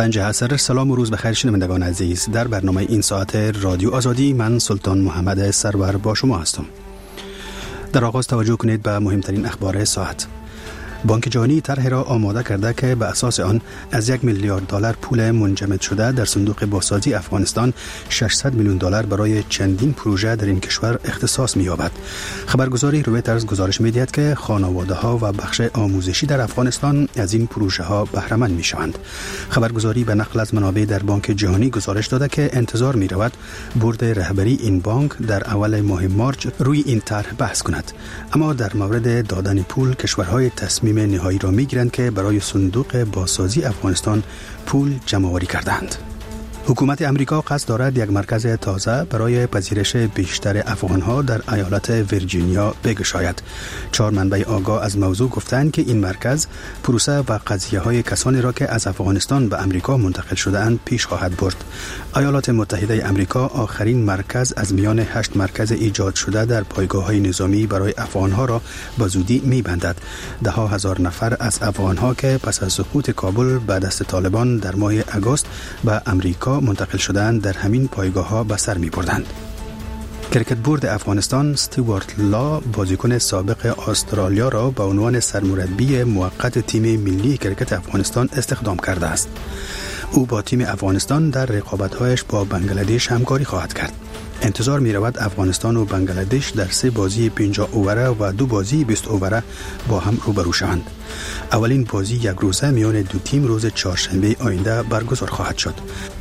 5 عصر. سلام و روز بخیر شنوندگان عزیز. در برنامه این ساعت رادیو آزادی من سلطان محمد سرور با شما هستم. در آغاز توجه کنید به مهمترین اخبار ساعت. بانک جهانی طرحی را آماده کرده که به اساس آن از $1 میلیارد پول منجمد شده در صندوق بازسازی افغانستان $600 میلیون برای چندین پروژه در این کشور اختصاص می‌یابد. خبرگزاری رویترز گزارش می‌دهد که خانواده‌ها و بخش آموزشی در افغانستان از این پروژه‌ها بهره‌مند می‌شوند. خبرگزاری به نقل از منابع در بانک جهانی گزارش داده که انتظار می‌رود بورد رهبری این بانک در اول ماه مارچ روی این طرح بحث کند. اما در مورد دادن پول کشورهای تصمیم نهایی را می‌گیرند که برای صندوق بازسازی افغانستان پول جمع‌آوری کردند. حکومت امریکا قصد دارد یک مرکز تازه برای پذیرش بیشتر افغان‌ها در ایالت ویرجینیا بگشاید. 4 منبع آگاه از موضوع گفتند که این مرکز پروسه و قضیه‌های کسانی را که از افغانستان به امریکا منتقل شده‌اند پیش خواهد برد. ایالات متحده امریکا آخرین مرکز از میان 8 مرکز ایجاد شده در پایگاه‌های نظامی برای افغان‌ها را به زودی می‌بندد. ده‌ها هزار نفر از افغان‌ها که پس از سقوط کابل به دست طالبان در ماه آگوست به امریکا منتقل شدند در همین پایگاه‌ها به سر می‌بردند. کرکت بورد افغانستان استیوارت لا بازیکن سابق استرالیا را به عنوان سرمربی موقت تیم ملی کرکت افغانستان استخدام کرده است. او با تیم افغانستان در رقابت‌هایش با بنگلادش همکاری خواهد کرد. انتظار می‌رود افغانستان و بنگلادش در 3 بازی 50 اووره و 2 بازی 20 اووره با هم روبرو شوند. اولین بازی یک روزه میان دو تیم روز چهارشنبه آینده برگزار خواهد شد.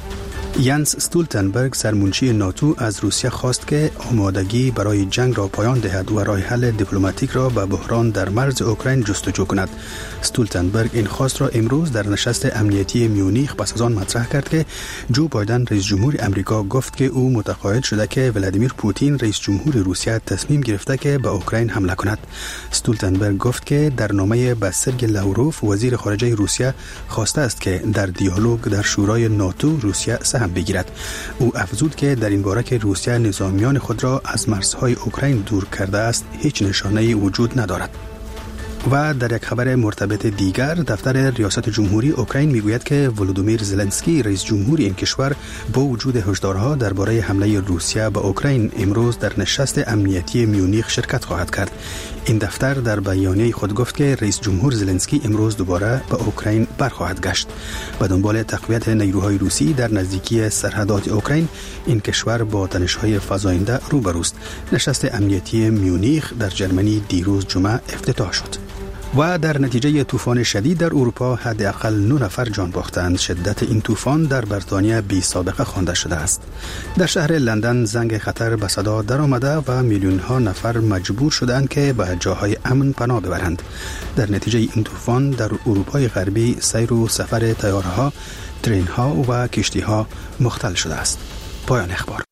یانس استولتنبرگ سرمنشی ناتو از روسیه خواست که آمادگی برای جنگ را پایان دهد و راه حل دیپلماتیک را به بحران در مرز اوکراین جستجو کند. استولتنبرگ این خواست را امروز در نشست امنیتی میونیخ پس از آن مطرح کرد که جو بایدن رئیس جمهور امریکا گفت که او متقاعد شده که ولادیمیر پوتین رئیس جمهور روسیه تصمیم گرفته که به اوکراین حمله کند. استولتنبرگ گفت که در نامه به سرگئی لاوروف وزیر خارجه روسیه خواسته است که در دیالوگ در شورای ناتو روسیه سهم بگیرد. او افزود که در این باره که روسیه نظامیان خود را از مرزهای اوکراین دور کرده است هیچ نشانه‌ای وجود ندارد. و در یک خبر مرتبط دیگر دفتر ریاست جمهوری اوکراین میگوید که ولودیمیر زلنسکی رئیس جمهور این کشور با وجود هشدارها درباره حمله روسیه به اوکراین امروز در نشست امنیتی میونیخ شرکت خواهد کرد. این دفتر در بیانیه خود گفت که رئیس جمهور زلنسکی امروز دوباره به اوکراین برخواهد گشت. به دنبال تقویت نیروهای روسی در نزدیکی سرحدات اوکراین این کشور با تنش‌های فزاینده روبروست. نشست امنیتی میونیخ در جرمنی دیروز جمعه افتتاح شد. و در نتیجه طوفان شدید در اروپا حداقل 9 نفر جان باختند. شدت این طوفان در بریتانیا بی سابقه خوانده شده است. در شهر لندن زنگ خطر به صدا درآمده و میلیون‌ها نفر مجبور شدند که به جاهای امن پناه ببرند. در نتیجه این طوفان در اروپای غربی سیر و سفر طیاره‌ها، ترین‌ها و کشتی‌ها مختل شده است. پایان اخبار.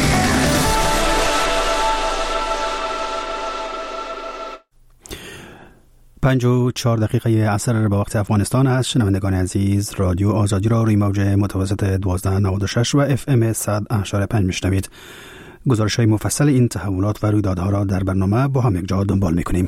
5:04 عصر به وقت افغانستان است. شنوندگان عزیز رادیو آزادی را روی موج متوسط 1296 و FM 100.5 میشنوید. گزارش‌های مفصل این تحولات و رویدادها را در برنامه با هم یک جا دنبال می‌کنیم.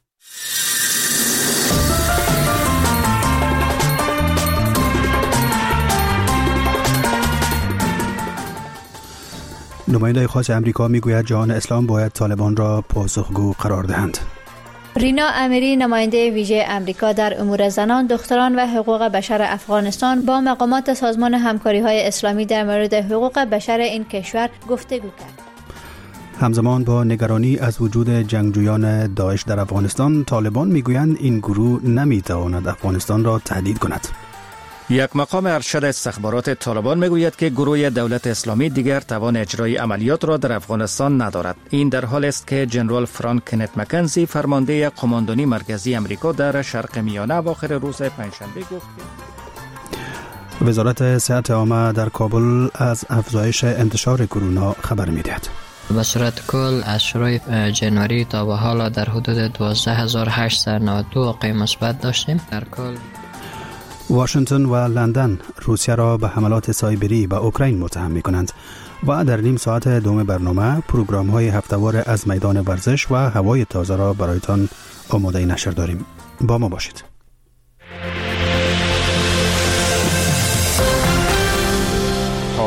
نماینده خاص امریکا میگوید جهان اسلام باید طالبان را پاسخگو قرار دهند. رینا امیری نماینده ویژه امریکا در امور زنان، دختران و حقوق بشر افغانستان با مقامات سازمان همکاری‌های اسلامی در مورد حقوق بشر این کشور گفتگو کرد. همزمان با نگرانی از وجود جنگجویان داعش در افغانستان، طالبان میگویند این گروه نمیتواند افغانستان را تهدید کند. یک مقام ارشد استخبارات طالبان میگوید که گروه دولت اسلامی دیگر توان اجرای عملیات را در افغانستان ندارد. این در حال است که جنرال فرانک کنت مکنزی فرمانده قماندانی مرکزی امریکا در شرق میانه اواخر روز پنجشنبه گفت که وزارت صحت عامه در کابل از افزایش انتشار کرونا خبر می‌دهد. به صورت کل از شروع جنوری تا به حال در حدود 12892 واقعه مثبت داشتیم. در کل واشنگتن و لندن روسیه را به حملات سایبری به اوکراین متهم می‌کنند و در نیم ساعت دوم برنامه پروگرام‌های هفته‌وار از میدان ورزش و هوای تازه را برایتان آماده نشر داریم. با ما باشید.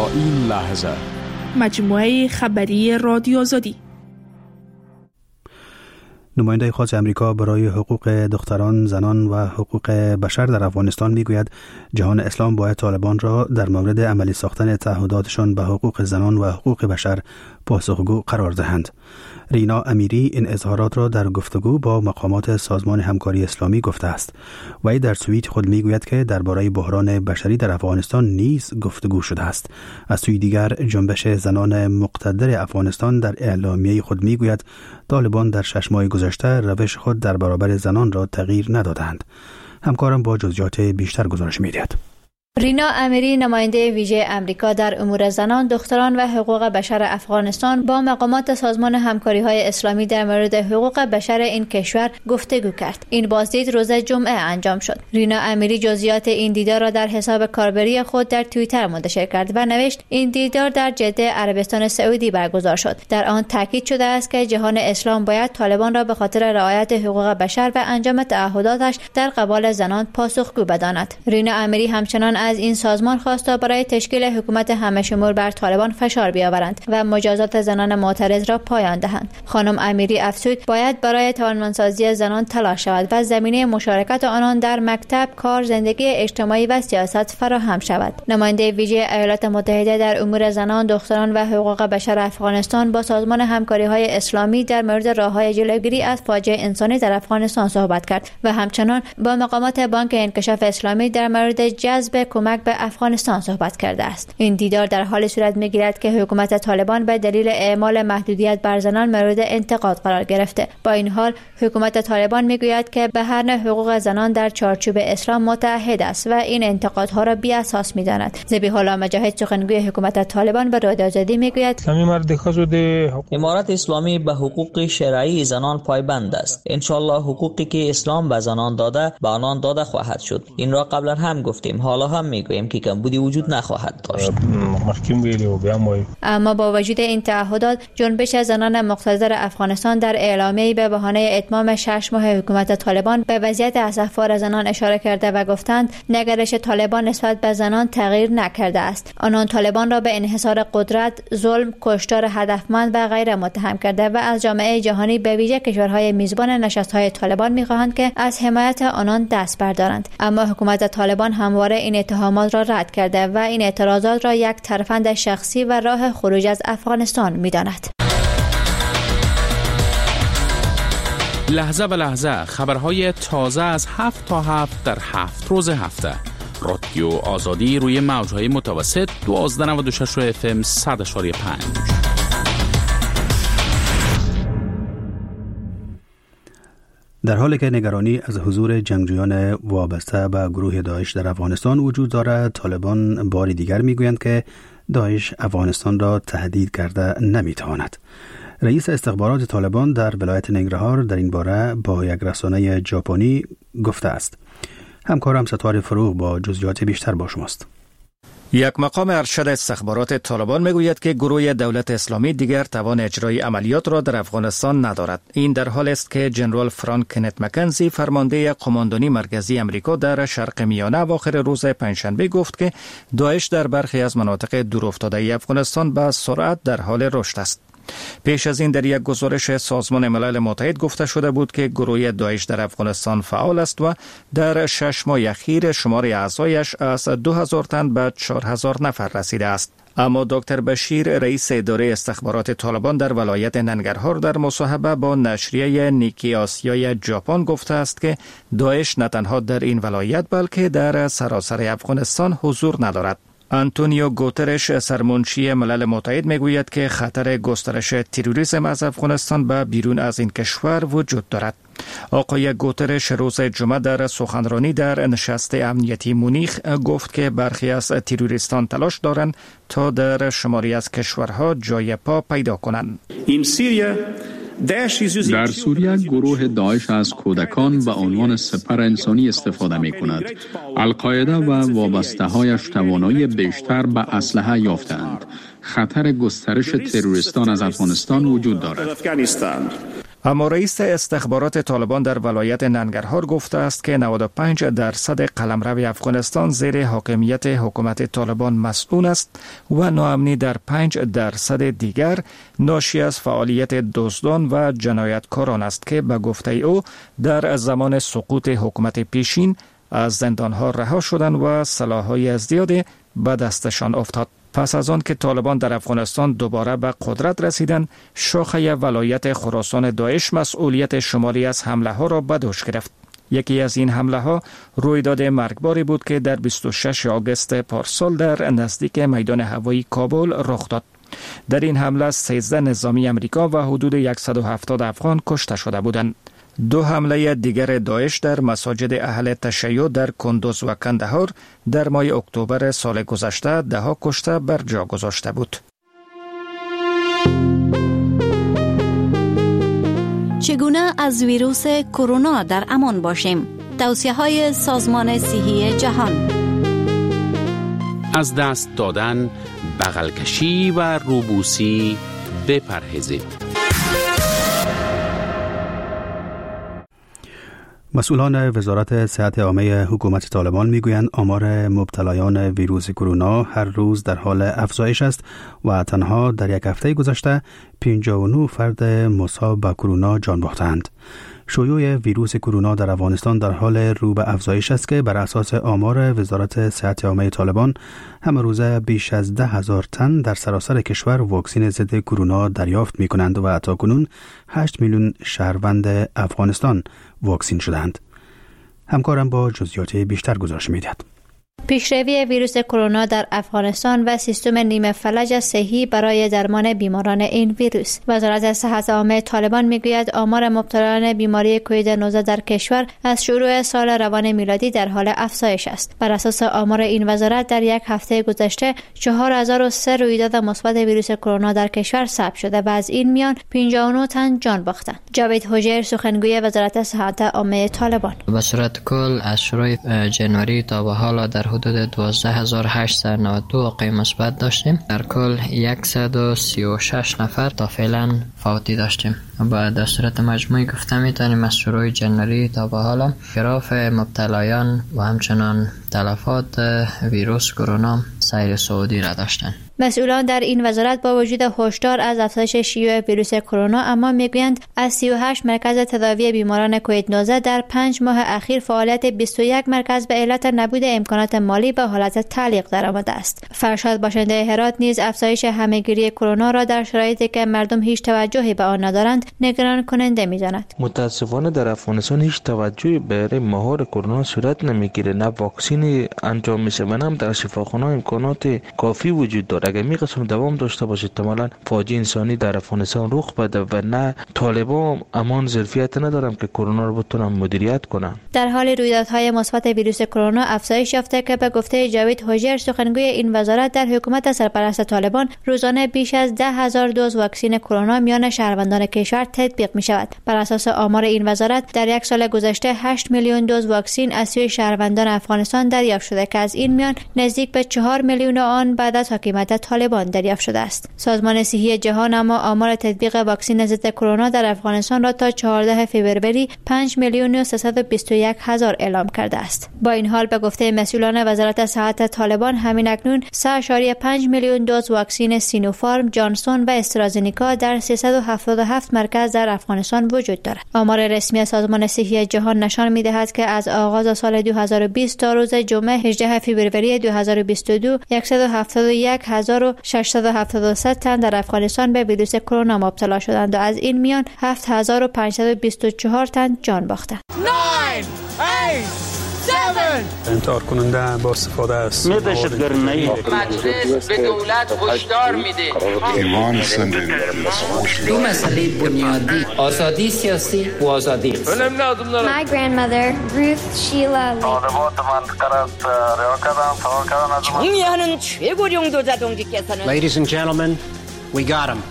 این لحظه. مجموعه خبری رادیو آزادی. نماینده خاص امریکا برای حقوق دختران، زنان و حقوق بشر در افغانستان میگوید جهان اسلام باید طالبان را در مورد عملی ساختن تعهداتشان به حقوق زنان و حقوق بشر پاسخگو قرار دهند. رینا امیری این اظهارات را در گفتگو با مقامات سازمان همکاری اسلامی گفته است. وی در توییت خود میگوید که درباره بحران بشری در افغانستان نیز گفتگو شده است. از سوی دیگر جنبش زنان مقتدر افغانستان در اعلامیه خود میگوید طالبان در 6 ماه گذشته روش خود در برابر زنان را تغییر ندادند. همکارم با جزئیات بیشتر گزارش می‌دهد. رینا امیری نماینده ویژه امریکا در امور زنان، دختران و حقوق بشر افغانستان با مقامات سازمان همکاری‌های اسلامی در مورد حقوق بشر این کشور گفتگو کرد. این بازدید روز جمعه انجام شد. رینا امیری جزئیات این دیدار را در حساب کاربری خود در توییتر منتشر کرد و نوشت این دیدار در جده عربستان سعودی برگزار شد. در آن تاکید شده است که جهان اسلام باید طالبان را به خاطر رعایت حقوق بشر و انجام تعهداتش در قبال زنان پاسخگو بداند. رینا امیری همچنان از این سازمان خواست تا برای تشکیل حکومت همه‌شمول بر طالبان فشار بیاورند و مجازات زنان معترض را پایان دهند. خانم امیری افزود باید برای توانمندسازی زنان تلاش شود و زمینه مشارکت آنان در مکتب، کار، زندگی اجتماعی و سیاست فراهم شود. نماینده ویژه ایالات متحده در امور زنان، دختران و حقوق بشر افغانستان با سازمان همکاری‌های اسلامی در مورد راه‌های جلوگیری از فاجعه انسانی در افغانستان صحبت کرد و همچنان با مقامات بانک انکشاف اسلامی در مورد جذب کمک به افغانستان صحبت کرده است. این دیدار در حال صورت می‌گیرد که حکومت طالبان به دلیل اعمال محدودیت بر زنان مورد انتقاد قرار گرفته. با این حال حکومت طالبان میگوید که به هر نوع حقوق زنان در چارچوب اسلام متعهد است و این انتقادها را بی اساس می‌داند. ذبیح الله مجاهد سخنگوی حکومت طالبان به رادیو آزادی میگوید امارت اسلامی به حقوق شرعی زنان پایبند است. ان شاء الله حقوقی که اسلام به زنان داده به آنان داده خواهد شد. این را قبلا هم گفتیم، حالا هم میگویم که کمبودی وجود نخواهد داشت. اما با وجود این تعهدات، جنبش زنان مقتدر افغانستان در اعلامیه‌ای به بهانه اتمام 6 ماه حکومت طالبان به وضعیت اسفبار زنان اشاره کرده و گفتند نگرش طالبان نسبت به زنان تغییر نکرده است. آنان طالبان را به انحصار قدرت، ظلم، کشتار هدفمند و غیره متهم کرده و از جامعه جهانی به ویژه کشورهای میزبان نشست‌های طالبان می‌خواهند که از حمایت آنان دست بردارند. اما حکومت طالبان همواره این اتهامات را رد کرده و این اعتراضات را یک ترفند شخصی و راه خروج از افغانستان می‌داند. لحظه به لحظه خبرهای تازه از 7 تا 7 در 7 روز هفته. رادیو آزادی روی موج‌های متوسط 1296 FM 100.5. در حالی که نگرانی از حضور جنگجویان وابسته به گروه داعش در افغانستان وجود دارد، طالبان بار دیگر میگویند که داعش افغانستان را تهدید کرده نمیتواند. رئیس استخبارات طالبان در ولایت ننگرهار در این باره با یک رسانه ژاپنی گفته است. همکارم ستاره فروغ با جزئیات بیشتر با شماست. یک مقام ارشد استخبارات طالبان میگوید که گروه دولت اسلامی دیگر توان اجرای عملیات را در افغانستان ندارد. این در حالی است که جنرال فرانک کنت مکنزی فرمانده قماندانی مرکزی امریکا در شرق میانه اواخر روز پنجشنبه گفت که داعش در برخی از مناطق دورافتاده افغانستان به سرعت در حال رشد است. پیش از این در یک گزارش سازمان ملل متحد گفته شده بود که گروه داعش در افغانستان فعال است و در 6 ماه اخیر شمار اعضایش از 2000 تن به 4000 نفر رسیده است. اما دکتر بشیر رئیس اداره استخبارات طالبان در ولایت ننگرهار در مصاحبه با نشریه نیکی آسیای ژاپن گفته است که داعش نه تنها در این ولایت بلکه در سراسر افغانستان حضور ندارد. آنتونیو گوترش سرمنشی ملل متحد میگوید که خطر گسترش تروریسم از افغانستان به بیرون از این کشور وجود دارد. آقای گوترش روز جمعه در سخنرانی در نشست امنیتی مونیخ گفت که برخی از تروریستان تلاش دارند تا در شماری از کشورها جای پا پیدا کنند. در سوریه گروه داعش از کودکان به عنوان سپر انسانی استفاده می کند. القاعده و وابسته هایش توانایی بیشتر به اسلحه یافتند. خطر گسترش تروریستان از افغانستان وجود دارد. اما رئیس استخبارات طالبان در ولایت ننگرهار گفته است که 95% قلمرو افغانستان زیر حاکمیت حکومت طالبان مسئول است و ناامنی در 5% دیگر ناشی از فعالیت دزدان و جنایتکاران است که به گفته او در زمان سقوط حکومت پیشین از زندانها رها شدند و سلاح‌های زیادی به دستشان افتاد. پس از آن که طالبان در افغانستان دوباره به قدرت رسیدند، شاخه ولایت خراسان داعش مسئولیت شماری از حمله ها را به دوش گرفت. یکی از این حمله ها رویداد مرگباری بود که در 26 آگوست پارسال در نزدیک میدان هوایی کابل رخ داد. در این حمله 13 نظامی امریکا و حدود 170 افغان کشته شده بودند. 2 حمله دیگر داعش در مساجد اهل تشیع در کندوز و کندهار در ماه اکتبر سال گذشته 10 کشته بر جا گذاشته بود. چگونه از ویروس کرونا در امان باشیم؟ توصیه‌های سازمان صحی جهان. از دست دادن، بغل کشی و روبوسی بپرهیزید. مسئولان وزارت صحت عامه حکومت طالبان میگویند آمار مبتلایان ویروس کرونا هر روز در حال افزایش است و تنها در یک هفته گذشته 59 فرد مصاب به کرونا جان باختند. شیوع ویروس کرونا در افغانستان در حال رو به افزایش است که بر اساس آمار وزارت صحت عامه طالبان همه روزه بیش از 10,000 تن در سراسر کشور واکسن ضد کرونا دریافت می‌کنند و تاکنون 8 میلیون شهروند افغانستان واکسین شدند. همکارم با جزئیات بیشتر گزارش می‌دهد. پیشروی ویروس کرونا در افغانستان و سیستم نیمه فلج صحی برای درمان بیماران این ویروس. وزارت صحت عامه طالبان میگوید آمار مبتلایان بیماری کووید 19 در کشور از شروع سال روان میلادی در حال افزایش است. بر اساس آمار این وزارت در یک هفته گذشته 4003 رویداد مثبت ویروس کرونا در کشور ثبت شده و از این میان 59 تن جان باختند. جاوید هوجیر سخنگوی وزارت صحت عامه طالبان: به صورت کل از شروع جنوری تا به حال در حدود 12892 واقعه مثبت داشتیم. در کل 136 نفر تا فعلا فوتی داشتیم. با در صورت مجموعی گفته میتونیم از شروع جنوری تا به حالا گراف مبتلایان و همچنان تلفات ویروس کرونا سیر صعودی را داشتند. مسئولان در این وزارت با وجود هشدار از افزایش شیوع ویروس کرونا اما میگویند از 38 مرکز تداوی بیماران کووید 19 در 5 ماه اخیر فعالیت 21 مرکز به علت نبود امکانات مالی به حالت تعلیق درآمده است. فرشاد باشنده هرات نیز افزایش همهگیری کرونا را در شرایطی که مردم هیچ توجهی به آن ندارند نگران کننده می‌داند. متاسفانه در افغانستان هیچ توجهی برای مهار کرونا صورت نمیگیره، نه واکسین انجام میشه و هم در شفاخانه امکانات کافی وجود داره. اگر می قسم دوام داشته باشه احتمالاً فاجعه انسانی در افغانستان رخ بده و نه طالبان امان ظرفیت ندارن که کرونا رو بتونن مدیریت کنن. در حال رویدادهای مثبت ویروس کرونا افزایش یافته که به گفته جاوید هوجیر سخنگوی این وزارت در حکومت سرپرست طالبان روزانه بیش از 10,000 دوز واکسن کرونا میان شهروندان کشور تطبیق می شود. بر اساس آمار این وزارت در یک سال گذشته 8 میلیون دوز واکسن از سوی شهروندان افغانستان دریافت شده که از این میان نزدیک به 4 میلیون آن بعد از حاکمیت طالبان دریافت شده است. سازمان صحی جهان اما آمار تطبیق واکسن ضد کرونا در افغانستان را تا 14 فوریه 5,321,000 اعلام کرده است. با این حال به گفته مسئولان وزارت صحت طالبان همین اکنون 3.5 میلیون دوز واکسن سینوفارم، جانسون و استرازنیکا در 377 مرکز در افغانستان وجود دارد. آمار رسمی سازمان صحی جهان نشان می‌دهد که از آغاز سال 2020 تا روز جمعه 18 فوریه 2022 171,673 تن در افغانستان به ویروس کرونا مبتلا شدند و از این میان 7,524 تن جان باختند. انتحار کننده با استفاده از دهشتگردی مجلس به دولت هشدار میده. دو مسئله بنیادی، آزادی سیاسی و آزادی اقتصادی. My grandmother Ruth Sheila Lee. Ladies and gentlemen, we got him.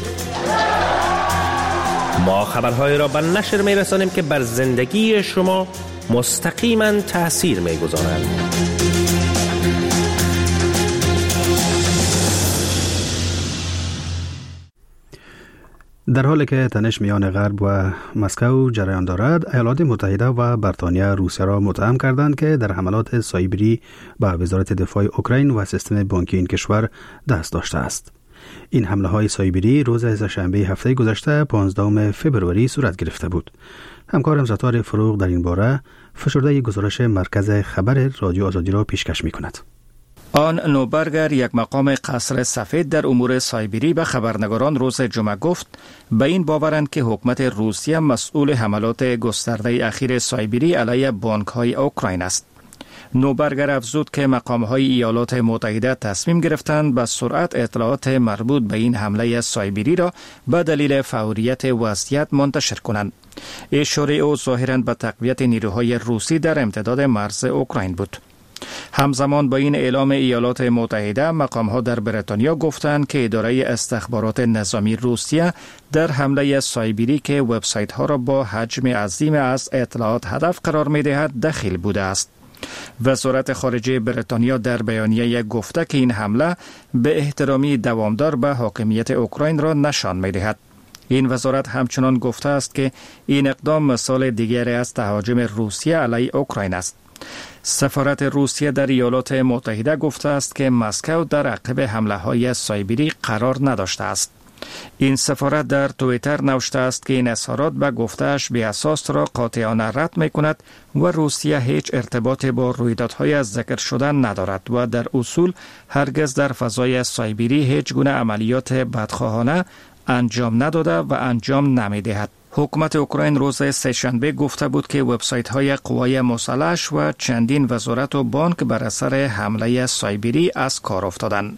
ما خبرهای را به نشر می‌رسانیم که بر زندگی شما مستقیما تأثیر می‌گذارند. در حالی که تنش میان غرب و مسکو جریان دارد، ایالات متحده و بریتانیا روسیه را متهم کردند که در حملات سایبری به وزارت دفاع اوکراین و سیستم بانکی این کشور دست داشته است. این حمله های سایبری روز سه‌شنبه هفته گذشته 15 فوریه صورت گرفته بود. همکارم ستار فروغ در این باره فشرده گزارش مرکز خبر رادیو آزادی را پیشکش می‌کند. آن نوبرگر، یک مقام قصر سفید در امور سایبری، به خبرنگاران روز جمعه گفت به این باورند که حکومت روسیه مسئول حملات گسترده اخیر سایبری علیه بانک‌های اوکراین است. نوبرگر افزود که مقام‌های ایالات متحده تصمیم گرفتند به سرعت اطلاعات مربوط به این حمله سایبری را به دلیل فوریت وضعیت منتشر کنند. اشاره او ظاهراً به تقویت نیروهای روسی در امتداد مرز اوکراین بود. همزمان با این اعلام ایالات متحده، مقام‌ها در بریتانیا گفتند که اداره استخبارات نظامی روسیه در حمله سایبری که وبسایت‌ها را با حجم عظیم از اطلاعات هدف قرار می‌دهد دخیل بوده است. وزارت خارجه بریتانیا در بیانیه گفته که این حمله به احترامی دوامدار به حاکمیت اوکراین را نشان می‌دهد. این وزارت همچنان گفته است که این اقدام مثال دیگری از تهاجم روسیه علیه اوکراین است. سفارت روسیه در ایالات متحده گفته است که مسکو در عقب حمله‌های سایبری قرار نداشته است. این سفارت در توییتر نوشته است که این اظهارات به گفته‌اش بی‌اساس را قاطعانه رد می‌کند و روسیه هیچ ارتباطی با رویدادهای از ذکر شده ندارد و در اصول هرگز در فضای سایبری هیچ گونه عملیات بدخواهانه انجام نداده و انجام نمی‌دهد. حکومت اوکراین روز سه‌شنبه گفته بود که وبسایت‌های قوای مسلح و چندین وزارت و بانک بر اثر حمله سایبری از کار افتادند.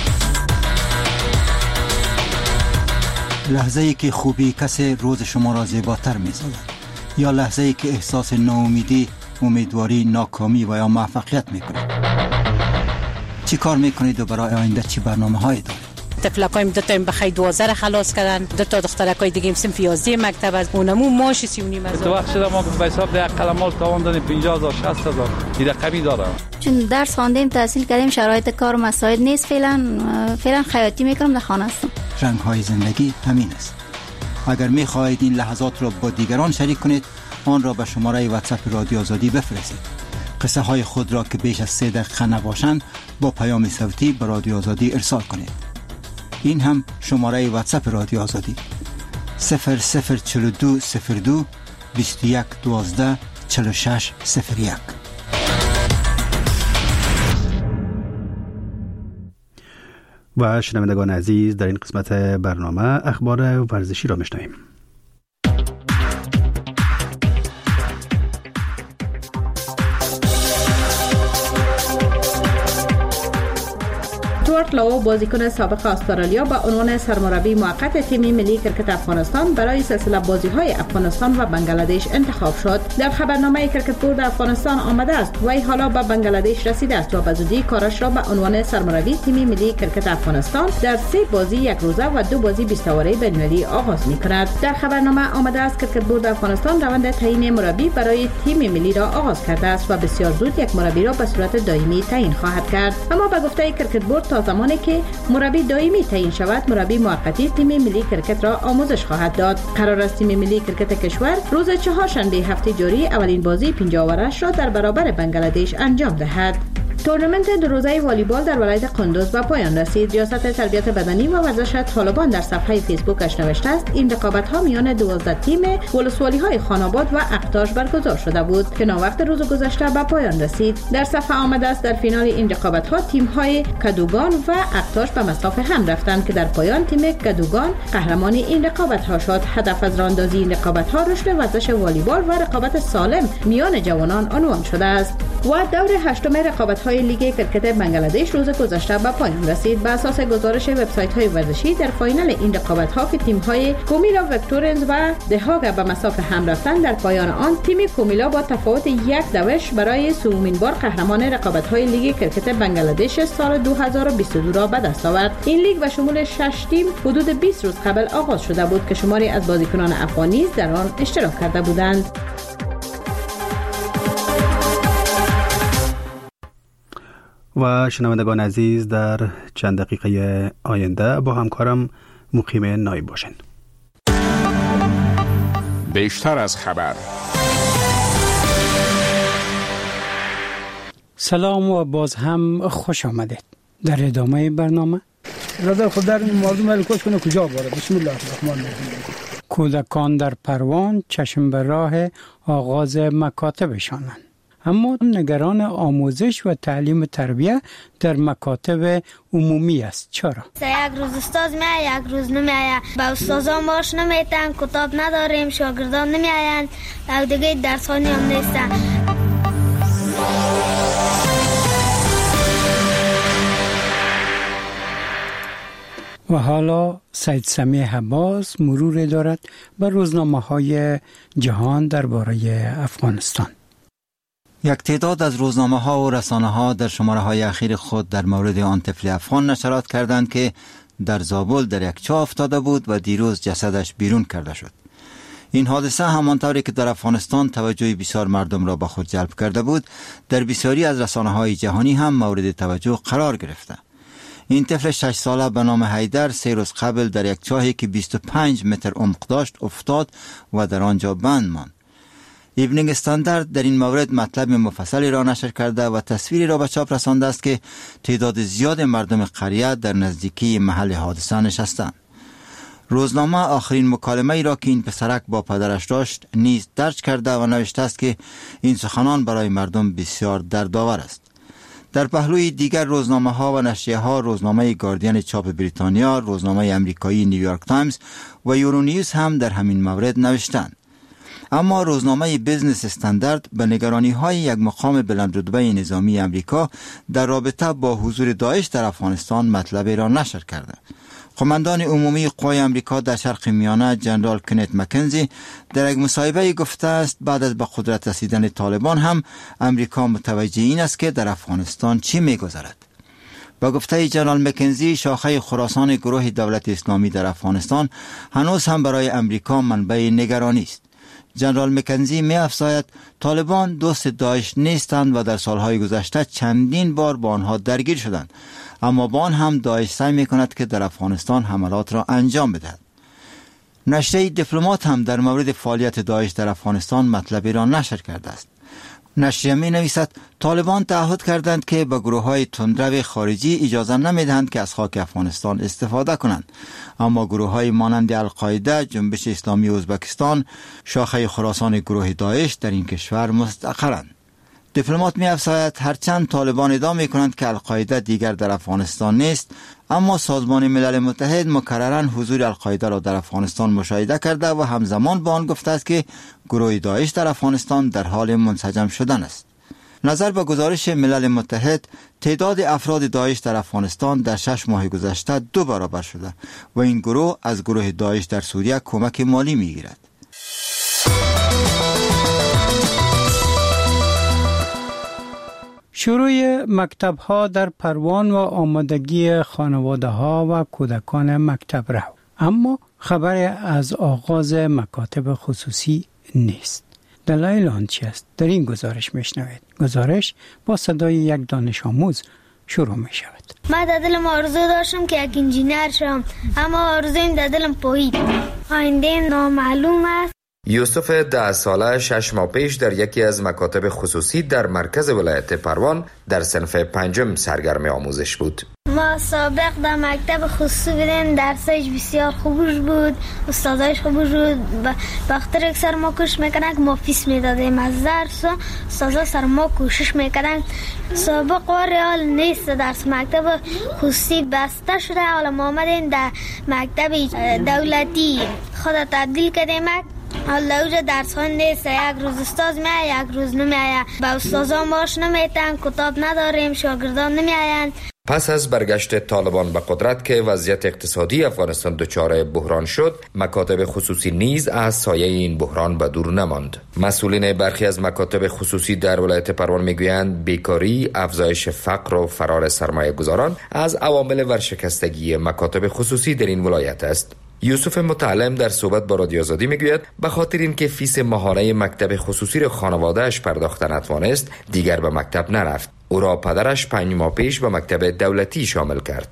لحظه‌ای که خوبی کسی روز شما را زیباتر می‌سازد، یا لحظه‌ای که احساس ناامیدی، امیدواری، ناکامی و یا موفقیت می‌کنید. چی کار می‌کنید و برای آینده چی برنامه‌هایی دارید؟ تفلکایم دو تا بخیر 12 خلاص کردن، دو تا دخترکای دیگه صنف 11 مکتب از اونمو ماش 39,000. تو وقت شده ما به حساب ده قلمال تاوان دادیم 50,000 60,000 این رقمی داره. چون درس خواندیم، تحصیل کردیم، شرایط کار مساعد نیست. فعلا خیاطی میکنم، در خانه هستم. رنگ‌های زندگی همین است. اگر می‌خواهید این لحظات را با دیگران شریک کنید، آن را به شماره واتساپ رادیو آزادی بفرستید. قصه های خود را که بیش از 3 دقیقه نباشند با پیام صوتی به رادیو آزادی ارسال کنید. این هم شماره واتساپ رادیو آزادی 004202 21 12 46 01. و شنوندگان عزیز، در این قسمت برنامه اخبار ورزشی را میشنویم. استوارت لاو، بازیکن سابق استرالیا، با عنوان سرمربی موقت تیم ملی کرکت افغانستان برای سلسله بازی‌های افغانستان و بنگلادش انتخاب شد. در خبرنامه کرکت بورد افغانستان آمده است وی حالا به بنگلادش رسیده است و به زودی کارش را به عنوان سرمربی تیم ملی کرکت افغانستان در 3 بازی یک روزه و 2 بازی 20 اوره بین‌المللی آغاز می‌کند. در خبرنامه آمده است کرکت بورد افغانستان روند تعیین مربی برای تیم ملی را آغاز کرده است و بسیار زود یک مربی را به صورت دائمی تعیین خواهد کرد. اما به گفته کرکت بورد تا زمانی که مربی دائمی تعیین شود، مربی موقتی تیم ملی کرکت را آموزش خواهد داد. قرار است تیم ملی کرکت کشور روز چهارشنبه هفته جاری اولین بازی 50 اوورش را در برابر بنگلادش انجام دهد. تورنمنت 2 روزه والیبال در ولایت قندوز به پایان رسید. ریاست تربیت بدنی و ورزش طالبان در صفحه فیسبوکش نوشته است این رقابت‌ها میان 12 تیم ولسوالی‌های خاناباد و اقتاش برگزار شده بود که ناوقت روز گذشته به پایان رسید. در صفحه آمده است در فینال این رقابت‌ها تیم‌های کدوگان و اقتاش به مسافه هم رفتند که در پایان تیم کدوگان قهرمان این رقابت‌ها شد. هدف از راه‌اندازی این رقابت‌ها رشد ورزش والیبال و رقابت سالم میان جوانان عنوان شده است. و دور هشتم رقابت‌های لیگ کرکت بنگلادش روز گذشته به پایان رسید. به اساس گزارش وبسایت‌های ورزشی در فاینال این رقابت‌ها که تیم‌های کومیلا ویکتورینز و دهاگ به مسافه هم رفتند، در پایان آن تیم کومیلا با تفاوت 1 دوش برای سومین بار قهرمان رقابت‌های لیگ کرکت بنگلادش سال 2022 را به دست آورد. این لیگ به شمول 6 تیم حدود 20 روز قبل آغاز شده بود که شماری از بازیکنان افغان نیز در آن اشتراک کرده بودند. و شنوندگان عزیز، در چند دقیقه آینده با همکارم مقیم نایب باشین. بیشتر از خبر. سلام و باز هم خوش آمدید. در ادامه برنامه رضا خود در مردم الکوش کنه کجا باره. بسم الله الرحمن الرحیم. کودکان در پروان چشم به راه آغاز مکاتبشانند، اما نگران آموزش و تعلیم تربیه در مکاتب عمومی است. چرا؟ یک روز استاد میاد، یک روز نمیاد. با استادان ماش نمیتن، کتاب نداریم، شاگردان نمیاین و دیگه درسانی هم نیستن. و حالا سید سمیع عباس مرور دارد بر روزنامه‌های جهان درباره افغانستان. یک تعداد از روزنامه‌ها و رسانه‌ها در شماره‌های اخیر خود در مورد آن طفل افغان نشرات کردند که در زابل در یک چاه افتاده بود و دیروز جسدش بیرون کرده شد. این حادثه همانطوری که در افغانستان توجه بسیار مردم را به خود جلب کرده بود، در بسیاری از رسانه‌های جهانی هم مورد توجه قرار گرفته. این طفل 6 ساله به نام حیدر 3 روز قبل در یک چاهی که 25 متر عمق داشت افتاد و در آنجا بند ماند. ایونینگ استاندارد در این مورد مطلب مفصلی را نشر کرده و تصویری را به چاپ رسانده است که تعداد زیاد مردم قریه در نزدیکی محل حادثه نشستند. روزنامه آخرین مکالمه ای را که این پسرک با پدرش داشت نیز درج کرده و نوشته است که این سخنان برای مردم بسیار دردآور است. در پهلوی دیگر روزنامه ها و نشریه ها، روزنامه گاردین چاپ بریتانیا، روزنامه امریکایی نیویورک تایمز و یورونیوز هم در همین مورد نوشتند. اما روزنامه بیزنس استاندارد به نگرانی های یک مقام بلندرتبه نظامی امریکا در رابطه با حضور داعش در افغانستان مطلبی را نشر کرده. قماندان عمومی قوای امریکا در شرق میانه جنرال کنت مکنزی در یک مصاحبه گفته است بعد از به قدرت رسیدن طالبان هم امریکا متوجه این است که در افغانستان چی می‌گذرد. با گفته جنرال مکنزی، شاخه خراسان گروه دولت اسلامی در افغانستان هنوز هم برای امریکا منبع نگرانی است. جنرال مکنزی می افزاید طالبان دوست داعش نیستند و در سالهای گذشته چندین بار با آنها درگیر شدند، اما با آن هم داعش سعی می کند که در افغانستان حملات را انجام بدهد. نشریه دیپلمات هم در مورد فعالیت داعش در افغانستان مطلبی را نشر کرده است. نشریه می نویسد طالبان تعهد کردند که به گروه های تندرو خارجی اجازه نمی دهند که از خاک افغانستان استفاده کنند، اما گروه های مانند القاعده، جنبش اسلامی ازبکستان، شاخه خراسان گروه داعش در این کشور مستقرند. دیپلمات می افزاید هرچند طالبان ادعا می کنند که القاعده دیگر در افغانستان نیست، اما سازمان ملل متحد مکرراً حضور القاعده را در افغانستان مشاهده کرده و همزمان با آن گفته است که گروه داعش در افغانستان در حال منسجم شدن است. نظر به گزارش ملل متحد، تعداد افراد داعش در افغانستان در 6 ماه گذشته 2 برابر شده و این گروه از گروه داعش در سوریه کمک مالی می گیرد. شروع مکتب ها در پروان و آمادگی خانواده ها و کودکان مکتب رو، اما خبر از آغاز مکاتب خصوصی نیست. دلایل آن چی است؟ در این گزارش میشنوید. گزارش با صدای یک دانش آموز شروع می شود. من در دلم آرزو داشتم که یک انجینر شم، اما آرزویم در دلم پایید. آینده نامعلوم است. یوسف 10 ساله 6 ماه پیش در یکی از مکاتب خصوصی در مرکز ولایت پروان در صنف 5 سرگرم آموزش بود. ما سابق در مکتب خصوصی بودیم، درسش بسیار خوبش بود، استادایش خوبش بود. وقتی یک سر ما کوشش میکنن که ما فیس میدادیم از درس، استادا سر ما کوشش میکنن. سابق و ریال نیست، درس مکتب خصوصی بسته شده، حالا ما آمدیم در مکتب دولتی خود تبدیل کردیم. حالا اوجا درس ها نیست، یک روز استاد میاد، یک روز نمیاد. با استادان ماش نمیتن، کتاب نداریم، شاگردان نمیاین. پس از برگشت طالبان به قدرت که وضعیت اقتصادی افغانستان دچار بحران شد، مکاتب خصوصی نیز از سایه این بحران به دور نماند. مسئولین برخی از مکاتب خصوصی در ولایت پروان میگویند بیکاری، افزایش فقر و فرار سرمایه گذاران از عوامل ورشکستگی مکاتب خصوصی در این ولایت است. یوسف متعلم در صحبت با رادیو آزادی میگوید به خاطر اینکه فیس ماهانه مکتب خصوصی را خانواده‌اش پرداخت نتوانست، دیگر به مکتب نرفت. او را پدرش 5 ماه پیش به مکتب دولتی شامل کرد.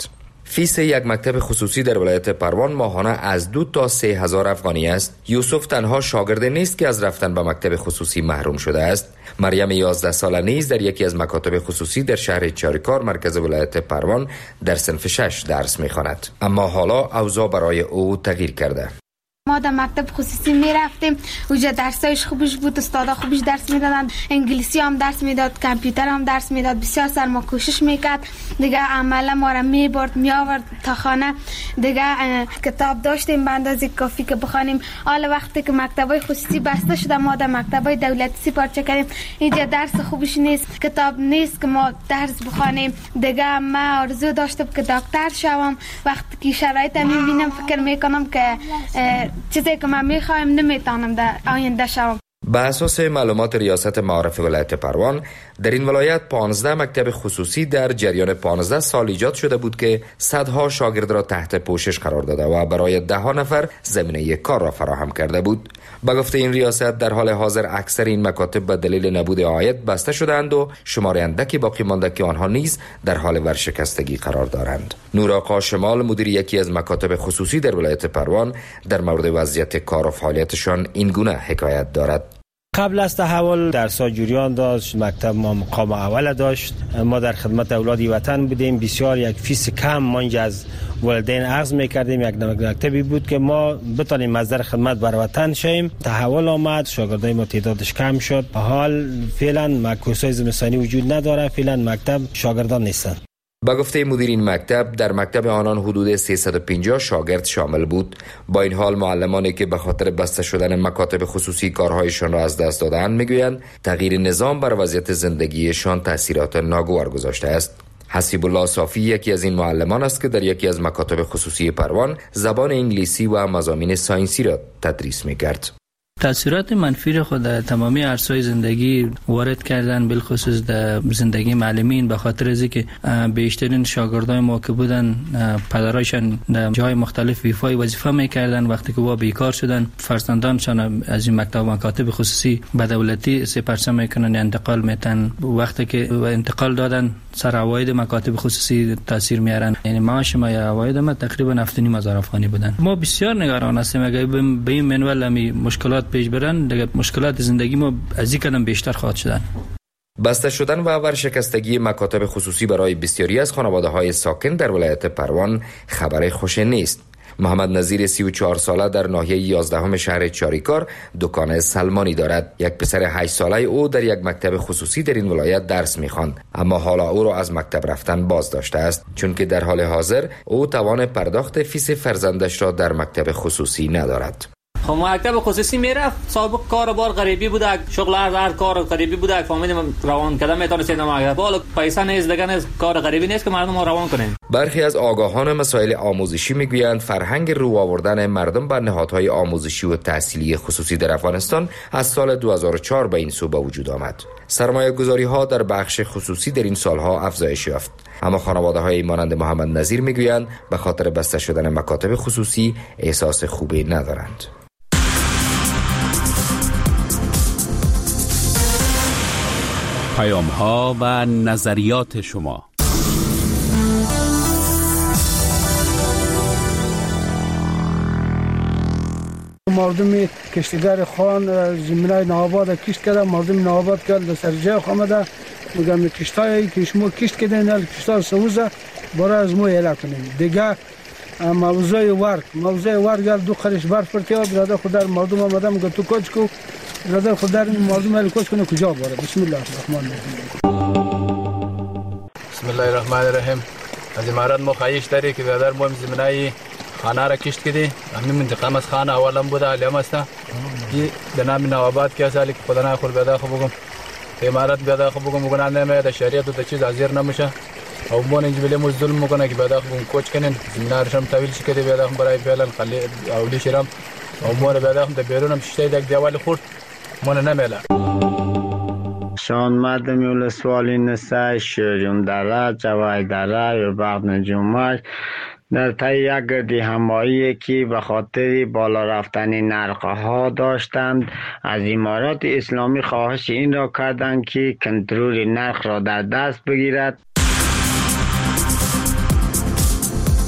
فیس یک مکتب خصوصی در ولایت پروان ماهانه از 2 تا 3 هزار افغانی است. یوسف تنها شاگرد نیست که از رفتن به مکتب خصوصی محروم شده است. مریم 11 ساله نیز در یکی از مکاتب خصوصی در شهر چاریکار مرکز ولایت پروان در صنف 6 درس می‌خواند. اما حالا اوضاع برای او تغییر کرده. ما در مکتب خصوصی می رفتیم، اونجا درسایش خوبش بود، استادا خوبش درس میدادن، انگلیسی هم درس میداد، کامپیوتر هم درس میداد. بسیار سر ما کوشش میکرد، دیگه عملا ما را میبرد میآورد تا خانه. دیگه کتاب داشتیم به اندازه کافی که بخوانیم. حالا وقتی که مکتبای خصوصی بسته شده ما در مکتبای دولتی سپارچه کردیم. اینجا درس خوبش نیست، کتاب نیست که ما درس بخوانیم. دیگه من آرزو داشتم که دکتر شوم. وقتی که شرایط میبینم فکر میکنم که چیزی که من میخوایم نمیتونم در آینده شوم. به اساس معلومات ریاست معارف ولایت پروان در این ولایت 15 مکتب خصوصی در جریان 15 سال ایجاد شده بود که صدها شاگرد را تحت پوشش قرار داده و برای 10 نفر زمینه کار را فراهم کرده بود. به گفته این ریاست در حال حاضر اکثر این مکاتب به دلیل نبود عاید بسته شدند و شمار اندکی باقی مانده که آنها نیز در حال ورشکستگی قرار دارند. نورآقا شمال مدیر یکی از مکاتب خصوصی در ولایت پروان در مورد وضعیت کار و فعالیتشان این گونه حکایت دارد. قبل از تحول درس‌ها جریان داشت، مکتب ما مقام اول داشت، ما در خدمت اولاد وطن بودیم. بسیار یک فیس کم ما اینجا از والدین اخذ می‌کردیم. یک مکتبی بود که ما بتونیم مصدر خدمت بر وطن شیم. تحول آمد، شاگردای ما تعدادش کم شد. حال فعلا معکوسای زمستانی وجود نداره، فعلا مکتب شاگردان نیستن. با گفته مدیر این مکتب در مکتب آنان حدود 350 شاگرد شامل بود. با این حال معلمانی که به خاطر بسته شدن مکاتب خصوصی کارهایشان را از دست دادند میگویند تغییر نظام بر وضعیت زندگیشان تاثیرات ناگوار گذاشته است. حسیب الله صافی یکی از این معلمان است که در یکی از مکاتب خصوصی پروان زبان انگلیسی و مضامین ساینسی را تدریس میکرد. تاثیرات منفی خود در تمامی عرصه‌های زندگی وارد کردن، بالخصوص در زندگی معلمین، به خاطر از اینکه بیشترین شاگردای ما که بودن پدرایشان در جای مختلف ایفای وظیفه میکردن. وقتی که با بیکار شدن فرزندانشان از این مکاتب خصوصی به دولتی سپرچه میکنن، انتقال میتن. وقتی که انتقال دادن سر عواید مکاتب خصوصی تاثیر میارن. یعنی معاش ما یا عواید ما تقریبا 7,500 افغانی بودن. ما بسیار نگران هستیم اگه به این منوال همی مشکلات پیش برن، دیگه مشکلات زندگی ما از این کدام بیشتر خواهد شدن. بسته شدن و ورشکستگی مکاتب خصوصی برای بسیاری از خانواده‌های ساکن در ولایت پروان خبر خوش نیست. محمد نظیر 34 ساله در ناحیه 11 شهر چاریکار دکان سلمانی دارد. یک پسر 8 ساله او در یک مکتب خصوصی در این ولایت درس می‌خواند، اما حالا او را از مکتب رفتن باز داشته است چون که در حال حاضر او توان پرداخت فیس فرزندش را در مکتب خصوصی ندارد. خب مکتب خصوصی میرفت، سابق کار بار غریبی بوده، شغل هر کار غریبی بوده، فامیل روان کردن میتونست این مکتب. حالا پیسه نیست دیگه، نیست کار غریبی نیست که مردم روان کنیم. برخی از آگاهان مسائل آموزشی میگویند فرهنگ رو آوردن مردم به نهادهای آموزشی و تحصیلی خصوصی در افغانستان از سال 2004 به این سو به وجود آمد. سرمایه‌گذاری ها در بخش خصوصی در این سالها افزایش یافت، اما خانواده‌های مانند محمد نظیر میگویند به خاطر بسته شدن مکاتب خصوصی احساس خوبی ندارند. پیام‌ها و نظریات شما. مردم کشتیگر خان زمینای نوآباد کشت کرده، مردم نوآباد کرد در سرجه خامده. میگم کشتایی که شما کشت کردین کشتا سوزه برای از ما اعلام کنیم. دیگه موضوع ورگ دو قرش برف پرتیاد برادر خود در مردم آمده میگه تو کوچ کو برادر خود در مردم ال کوچ کنه کجا بره. بسم الله الرحمن الرحیم. بسم الله الرحمن الرحیم. از امارات مخایش داری که برادر ما زمینای خانه را کشت کردی. همین منطقه از خانه اولم بوده علیم است. این به نام نوآباد که سالی خدا نخور بیاد خو بگم امارات بیاد خو بگم مگه نمیاد شریعت و چیز ازیر نمیشه. او مون اینجا بله ظلم میکنه که بعدا خون کوچ کنن زمینارشم طویل شکلی بعدا خون برای فعلا خلی اولی شرم او مون بعدا خون بیرونم شته یک دیوال خورد مون نمیله. شان مردم یول سوالی نسای شیرون داره جوای داره یا بعد نجومش در طی یک گردی همایی که به خاطر بالا رفتن نرخ‌ها داشتند از امارات اسلامی خواهش این را کردند که کنترل نرخ را در دست بگیرد.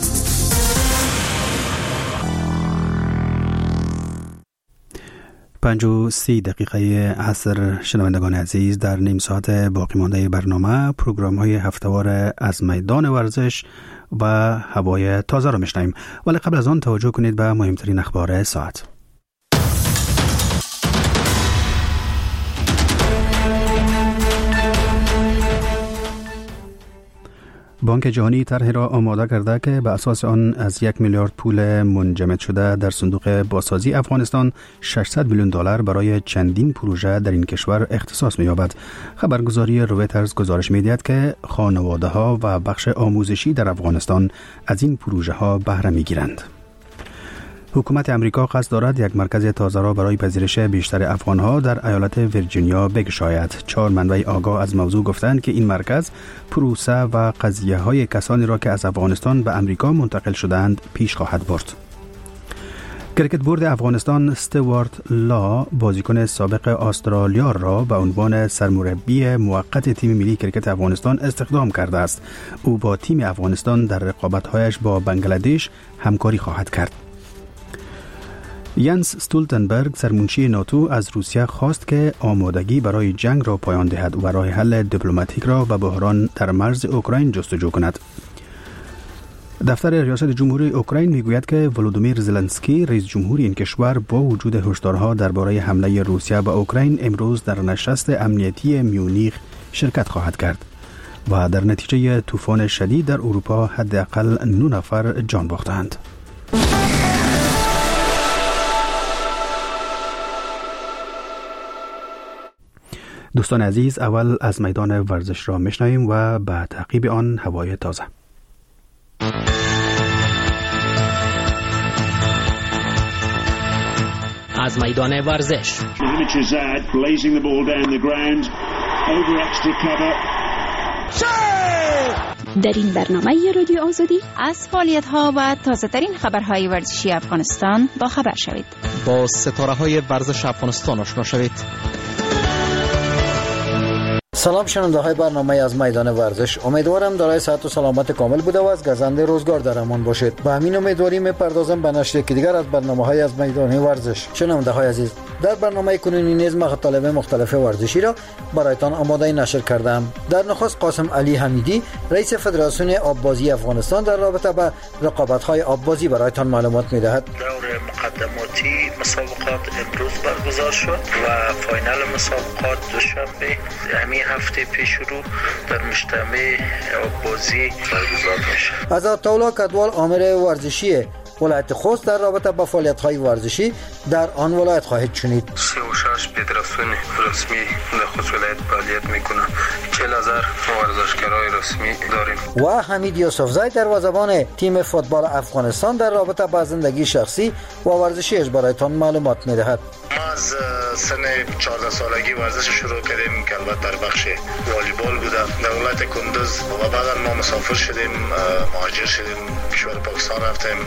5:30 عصر. شنوندگان عزیز، در نیم ساعت باقی مانده برنامه پروگرام های هفته‌وار از میدان ورزش و هوای تازه را میشنویم، ولی قبل از آن توجه کنید به مهمترین اخبار ساعت. بانک جهانی طرحی را آماده کرده که به اساس آن از 1 میلیارد پول منجمد شده در صندوق بازسازی افغانستان 600 میلیون دلار برای چندین پروژه در این کشور اختصاص می‌یابد. خبرگزاری رویترز گزارش می‌دهد که خانواده‌ها و بخش آموزشی در افغانستان از این پروژه‌ها بهره می‌گیرند. حکومت امریکا قصد دارد یک مرکز تازه را برای پذیرش بیشتر افغانها در ایالت ویرجینیا بگشاید. 4 منبع آگاه از موضوع گفتند که این مرکز پروسه و قضیه‌های کسانی را که از افغانستان به امریکا منتقل شدند پیش خواهد برد. کرکت بورد افغانستان استوارت لا، بازیکن سابق استرالیا را به عنوان سرمربی موقت تیم ملی کرکت افغانستان استخدام کرده است. او با تیم افغانستان در رقابت‌هایش با بنگلادش همکاری خواهد کرد. ینس استولتنبرگ، سرمنشی ناتو، از روسیه خواست که آمادگی برای جنگ را پایان دهد و راه حل دیپلماتیک را به بحران در مرز اوکراین جستجو کند. دفتر ریاست جمهوری اوکراین میگوید که ولودیمیر زلنسکی، رئیس جمهور این کشور، با وجود هشدارها درباره حمله روسیه به اوکراین امروز در نشست امنیتی میونیخ شرکت خواهد کرد و در نتیجه طوفان شدید در اروپا حداقل 9 نفر جان باختند. دوستان عزیز، اول از میدان ورزش را میشنویم و به تعقیب آن هوای تازه. از میدان ورزش. در این برنامه رادیو آزادی از فعالیت‌ها و تازه‌ترین خبرهای ورزشی افغانستان با خبر شوید. با ستاره‌های ورزش افغانستان آشنا شوید. سلام شنونده های برنامه از میدان ورزش، امیدوارم دارای صحت و سلامت کامل بوده و از گزنده روزگار در امان باشید. با همین امیدواری میپردازم به نشر یکی دیگر از برنامه های از میدان ورزش. شنونده های عزیز، در برنامه کنونی نیز مطالب مختلف ورزشی را برایتان آماده نشر کردم. در نخست قاسم علی حمیدی، رئیس فدراسیون آببازی افغانستان، در رابطه با رقابت های آببازی برایتان معلومات میدهد. دور مقدماتی مسابقات امروز برگزار شد و فاینال مسابقات دوشنبه همین هفته پیش رو در مجتمع آببازی برگزار میشه. از آتاولا کدوال، آمر ورزشی ولایت خوست، در رابطه با فعالیت‌های ورزشی در آن ولایت خواهید شنید. 36 فدراسیون رسمی در خود ولایت فعالیت میکنه. 40,000 ورزشکارای رسمی داریم. و حمید یوسفزی، دروازه‌بان تیم فوتبال افغانستان، در رابطه با زندگی شخصی و ورزشیش برایتان معلومات میدهد. ما از سن 14 سالگی ورزش شروع کردیم که البته در بخش والیبال بوده. در ولایت کندوز و بعد ما مسافر شدیم، مهاجر شدیم، کشور پاکستان رفتیم.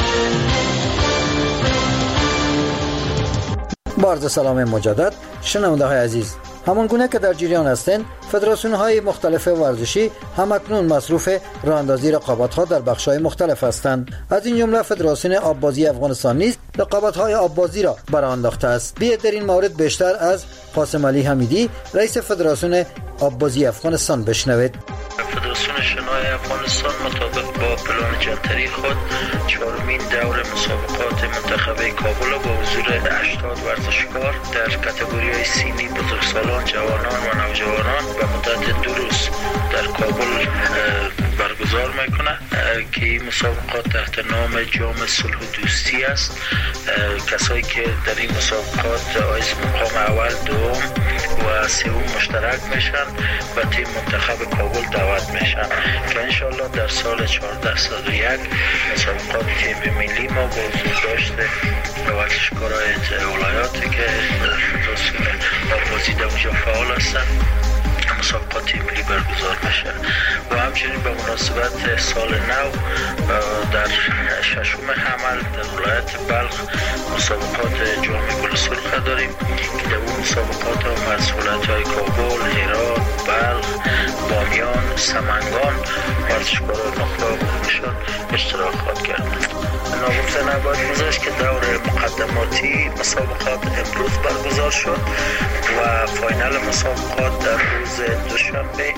با عرض سلام مجدد شنونده های عزیز، همان گونه که در جریان هستند، فدراسیون های مختلف ورزشی همکنون مصروف راه اندازی رقابت ها در بخش های مختلف هستند. از این جمله فدراسیون آببازی افغانستان نیز رقابت های آببازی را برآورده انداخته است. بیایید در این مورد بیشتر از قاسم علی حمیدی، رئیس فدراسیون آببازی افغانستان بشنوید. فدراسیون شنای افغانستان مطابق با پلان جنتری خود 4مین دور مسابقات منتخب کابل با حضور 80 ورزشکار در کاتگوری‌های سنی بزرگسالان، جوانان و نوجوانان و مدت 2 روز در کابل برگزار میکنه که این مسابقات تحت نام جام صلح و دوستی است. کسایی که در این مسابقات از مقام اول، دوم و سوم مشترک میشن و تیم منتخب کابل دعوت میشن که انشالله در سال 1401 مسابقات تیم ملی ما با حضور داشته ورزشکارای ولایاتی که فدراسیون آببازی در اونجا فعال هستن مسابقات تیم ملی برگزار میشه. و همچنین به مناسبت سال نو در 6م حمل در ولایت بلخ مسابقات جام گل سرخ داریم که در اون مسابقات هم از ولایت‌های کابل، هرات، بلخ، بامیان، سمنگان ورزشکاران نخبه و نشان اشتراک خواهد کرد. ناگفته نباید گذاشت که دور مقدماتی مسابقات امروز برگزار شد و فاینال مسابقات در روز دوشنبه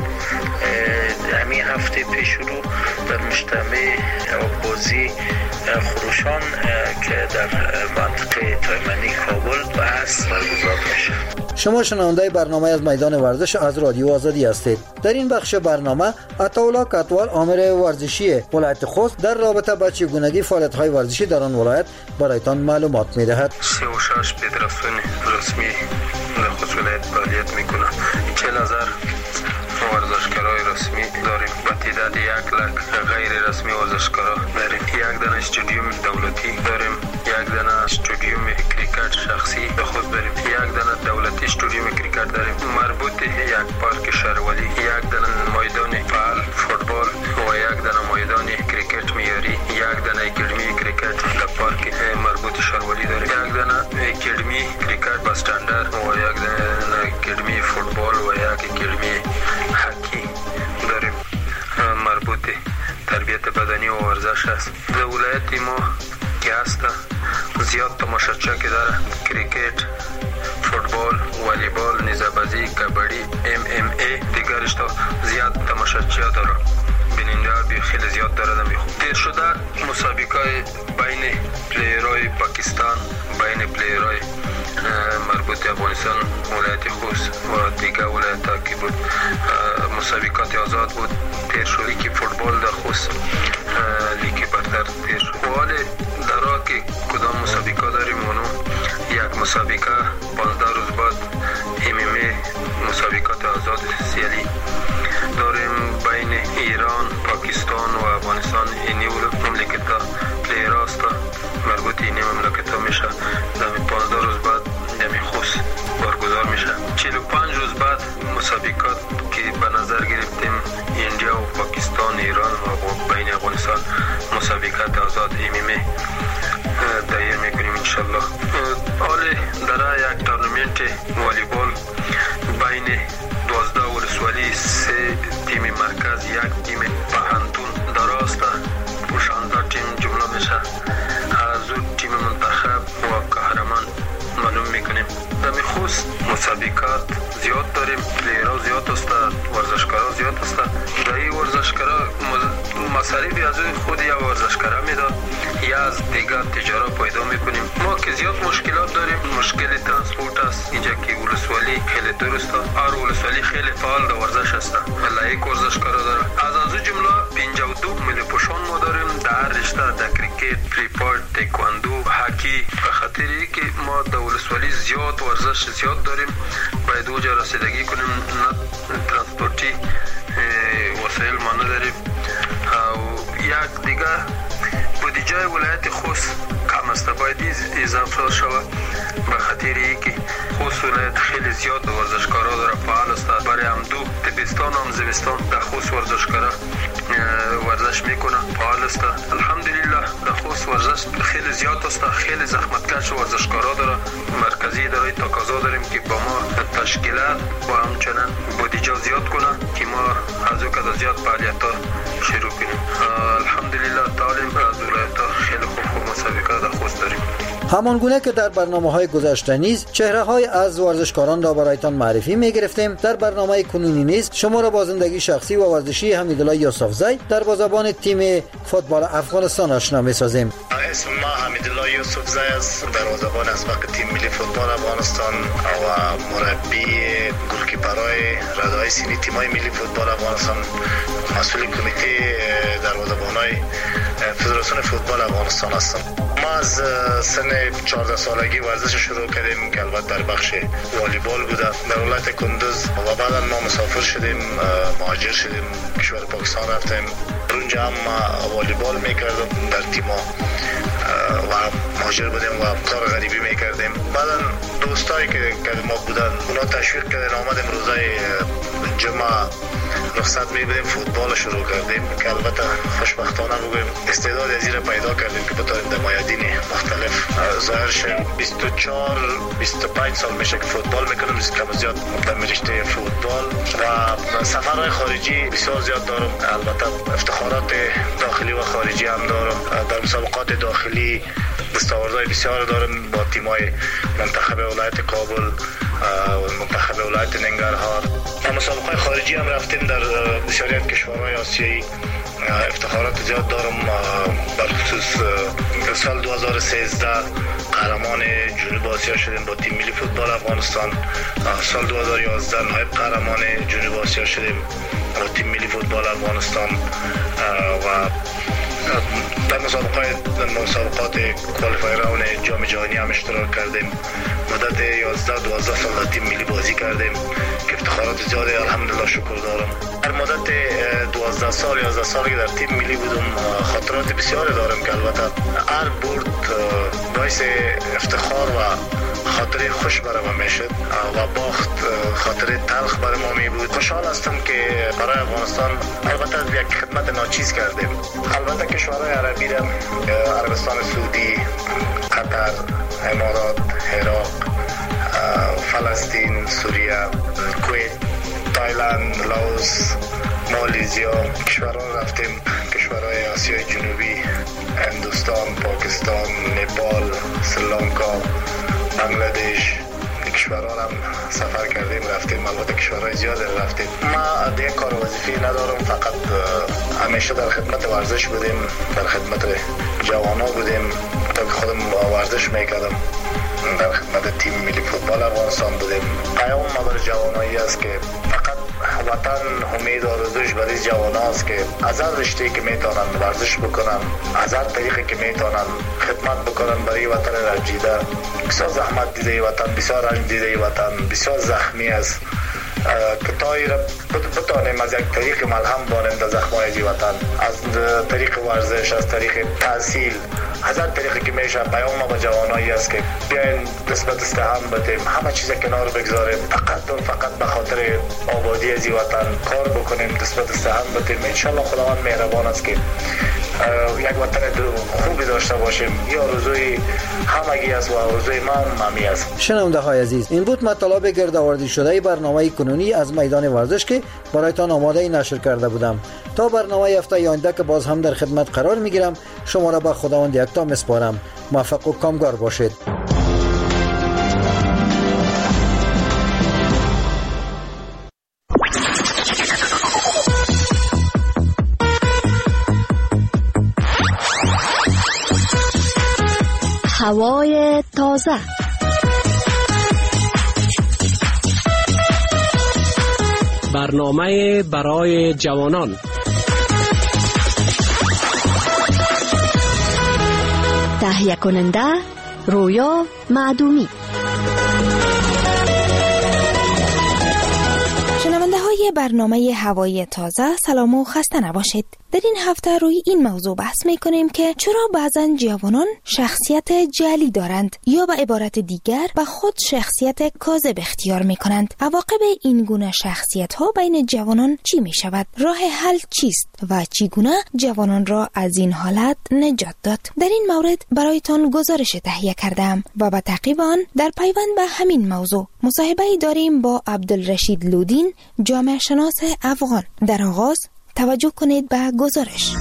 همین هفته پیش رو در مجتمع بازی خروشان که در منطقه تایمنی کابل بحث برگزار میشه. شما شنونده برنامه از میدان ورزش از رادیو آزادی هستید. در این بخش برنامه عطاالله کتوال آمر ورزشی ولایت خوست در رابطه با چگونگی فعالیت‌های ورزشی در آن ولایت برایتان معلومات می‌دهد. 36 فدراسیون رسمی در خوست ولایت فعالیت می‌کنه. 40000 ورزشکارای رسمی داریم. با تعداد 1 لک غیر رسمی ورزشکارا داریم. 1 دانه استادیوم دولتی داریم. 1 دانه استادیوم کریکت شخصی خود داریم. 1 دانه دولتی استادیوم کریکت داریم. مربوط 1 پارک شهرولی، 1 دانه میدان فعال فوتبال و 1 دانه میدان کریکت معیاری، 1 دانه اکادمی کریکت در پارک مربوط شهرولی داریم. 1 دانه اکادمی کریکت با استاندارد و 1 دانه اکادمی فوتبال و 1 اکادمی هاکی داریم. مربوط تربیت بدنی و ورزش است. در ولایت ما که هست زیاد تماشاچی که داره کریکت، فوتبال، والیبال، نیزه‌بازی، کبड्डी، MMA دیگرش تا زیاد تماشاچی داره. بیننده بی خیلی زیاد داره میخواد. دیر شده مسابقه بین پلیرای پاکستان، بین پلیرای مربوط افغانستان، ولایت خوست و دیگر ولایت ها که بود مسابقات آزاد بود. دیر شده که فوتبال در خوست لیگ برتر دیر شد. و حال در که کدام مسابقه داریم اونو یک مسابقه 15 روز بعد MMA مسابقات آزاد سیالی داریم بین ایران، پاکستان و افغانستان. اینی مملکت ها پلیر هست مربوط اینی مملکت ها میشه. در 15 روز بعد دمی خوست برگزار میشه. 45 روز بعد مسابقات که به نظر گرفتیم ایندیا و پاکستان، ایران و بین افغانستان مسابقات آزاد MMA دایر میکنیم انشالله. حال در یک تورنمنت والیبال بین 12 ولسوالی 3 تیم مرکز، 1 تیم پهنتون دراسته و 16 تیم جمله میشه. از اون تیم منتخب و قهرمان معلوم میکنیم. در خوست مسابقات زیاد داریم. پلیرها زیاد است، ورزشکارا زیاد است. در این ورزشکارا مصارفی از خود یا ورزشکارا میداد یا از دیگر تجارت پیدا میکنیم. ما که زیاد مشکلات داریم. مشکل ترانسپورت است. اینجا که ولسوالی خیلی درست است. هر ولسوالی خیلی فعال در ورزش است. لایق ورزشکارا داره. از جمله 52 ملی پوشان ما داریم در هر رشته، در کریکت، فریپارت، تکواندو، هاکی. به خاطر اینکه ما در ولسوالی زیاد ورزش زیاد داریم باید اوجا رسیدگی کنیم. نه ترانسپورتی وسایل ما نداریم. یک دیگه بودجه ولایت خوست کم است، باید اضافه شود. به خاطر اینکه خوست ولایت خیلی زیاد ورزشکارا داره، فعال است. برای هم دو تابستان هم زمستان در خوست ورزشکارا ورزش میکنه، فعال است. الحمدلله در خوست ورزش خیلی زیاد است. خیلی زحمتکش ورزشکارا داره. مرکزی داره تقاضا داریم که با ما تشکیلات و همچنین بودجه زیاد کنه که ما از او کده زیاد فعالیت شروع کنیم. الحمدلله تعلیم از ولایت خیلی خوب مسابقه در خوست داریم. همان گونه که در برنامه‌های گذشته نیز چهره‌های از ورزشکاران را برایتان معرفی می‌گرفتیم، در برنامه کنونی نیز شما را با زندگی شخصی و ورزشی حمیدالله یوسفزی در بازیکن تیم فوتبال افغانستان آشنا می‌سازیم. اسم ما حمیدالله یوسفزی است، دروازه‌بان اسبق تیم ملی فوتبال افغانستان و مربی گلکیپرای رده‌های سینی تیم‌های ملی فوتبال افغانستان، مسئول کمیته دروازه‌بان‌های فدراسیون فوتبال افغانستان هستم. ما از سن 14 سالگی ورزش شروع کردیم که البته در بخش والیبال بوده. در ولایت کندوز و بعدا ما مسافر شدیم، مهاجر شدیم، کشور پاکستان رفتیم. اونجا هم والیبال میکردم در تیما و مهاجر بودیم و کار غریبی میکردیم. بعدا دوستایی که ما بودن اونا تشویق کردن آمدیم روزای جمعه رخصت می‌بریم فوتبال شروع کردیم که البته خوشبختانه بگویم استعداد از این پیدا کردیم که بتونیم در میادین مختلف ظاهر شیم. 24 25 سال میشه که فوتبال میکنم، کم زیاد در رشته فوتبال و سفرهای خارجی بسیار زیاد دارم. البته افتخارات داخلی و خارجی هم دارم. در مسابقات داخلی دستاوردهای بسیار دارم با تیم‌های منتخب ولایت کابل و منتخب ولایت ننگرهار. در مسابقات خارجی هم رفتیم در بسیاری از کشورهای آسیایی. افتخارات زیاد دارم. بر خصوص سال 2013 قهرمان جنوب آسیا شدیم با تیم ملی فوتبال افغانستان. سال 2011 نایب قهرمان جنوب آسیا شدیم با تیم ملی فوتبال افغانستان و در مسابقات کوالیفایر راوند جام جهانی هم اشتراک کردیم. مدت 11-12 سال در تیم ملی بازی کردیم که افتخارات زیاده الحمدلله شکر دارم. در مدت 12 سال 11 سال که در تیم ملی بودم خاطرات بسیاری دارم که البته هر برد باعث افتخار و خاطره خوش برای ما میشد و باخت خاطره تلخ برای ما می بود. خوشحال هستم که برای افغانستان البته یک خدمت ناچیز کردیم. البته کشورهای عربی را عربستان سعودی، قطر، امارات، عراق، فلسطین، سوریه، کویت، تایلند، لاوس، مالزیا کشورها رفتیم. کشورهای آسیای جنوبی، هندوستان، پاکستان، نپال، سریلانکا، بنگلادش کشورها هم سفر کردیم رفتیم. البته کشورهای زیاد رفتیم. ما دیگه کار وظیفی ندارم، فقط همیشه در خدمت ورزش بودیم، در خدمت جوانا بودیم تا که خودم ورزش میکردم. در خدمت تیم ملی فوتبال افغانستان بودیم. پیام ما برای جوانایی است که فقط وطن امید و آرزوش برای جوان است که از هر رشته که میتونن ورزش بکنن، از هر طریقی که میتونن خدمت بکنن برای وطن رنجیده. بسیار زحمت دیده وطن، بسیار رنج دیده وطن، بسیار زخمی است که تایی را بتانیم از یک طریق ملهم بانیم در زخمای وطن، از طریق ورزش، از طریق تحصیل، از هر طریقی که میشه. پیام ما با جوانایی است که بیاین نسبت استحام بدیم، همه چیز کنار بگذاریم، فقط به خاطر آبادی از وطن کار بکنیم، نسبت استحام بدیم. انشالله خداوند مهربان است که یک وطن خوبی داشته باشیم. یا آرزوی همگی است و آرزوی ما همی است. شنونده های عزیز، این بود مطالب گردآوری شده برنامه کنونی از میدان ورزش که برایتان آماده نشر کرده بودم. تا برنامه هفته آینده که باز هم در خدمت قرار میگیرم، شما را به خداوند یکتا میسپارم. موفق و کامگار باشید. هوای تازه، برنامه برای جوانان، تهیه کننده رویا معدومی. شنونده های برنامه هوای تازه، سلام و خسته نباشید. در این هفته روی این موضوع بحث میکنیم که چرا بعضا جوانان شخصیت جعلی دارند یا به عبارت دیگر به خود شخصیت کاذب اختیار میکنند. عواقب این گونه شخصیت ها بین جوانان چی میشود؟ راه حل چیست و چگونه جوانان را از این حالت نجات داد؟ در این مورد برایتان گزارش تهیه کردم و به تعقیب آن در پیوند به همین موضوع مصاحبه داریم با عبدالرشید لودین، جامعه شناس افغان. در آغاز توجه کنید به گزارش.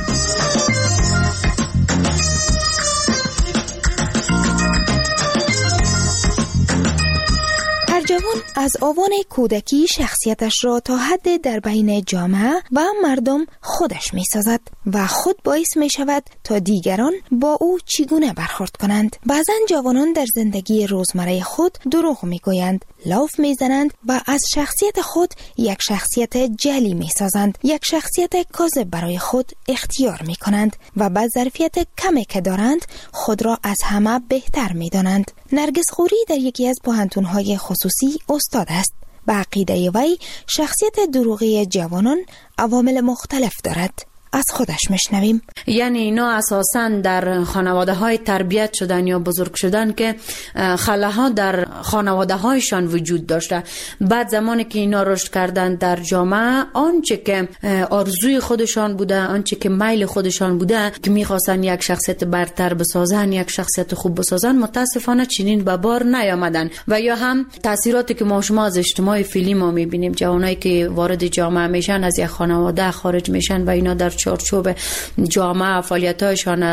هر جوان از آوان کودکی شخصیتش را تا حد در بین جامعه و مردم خودش می سازد و خود باعث می شود تا دیگران با او چگونه برخورد کنند. بعضا جوانان در زندگی روزمره خود دروغ می گویند، لاف می زنند و از شخصیت خود یک شخصیت جعلی می سازند، یک شخصیت کاذب برای خود اختیار می کنند و با ظرفیت کمی که دارند خود را از همه بهتر می دانند. نرگس غوری در یکی از پوهنتون‌های خصوصی استاد است. به عقیده وی شخصیت دروغی جوانان عوامل مختلف دارد. از خودش میشنویم. یعنی اینا اساساً در خانواده های تربیت شدن یا بزرگ شدن که خلاها در خانواده هایشان وجود داشته. بعد زمانی که اینا رشد کردن در جامعه، آنچه که آرزوی خودشان بوده، آنچه که میل خودشان بوده که میخواستن یک شخصیت برتر بسازن، یک شخصیت خوب بسازن، متاسفانه چنین به بار نیامدن. و یا هم تاثیراتی که ما شما از اجتماع فعلی ما میبینیم، جوانایی که وارد جامعه میشن از یک خانواده خارج میشن و اینا در چارچوب جامعه فعالیت‌هایشان،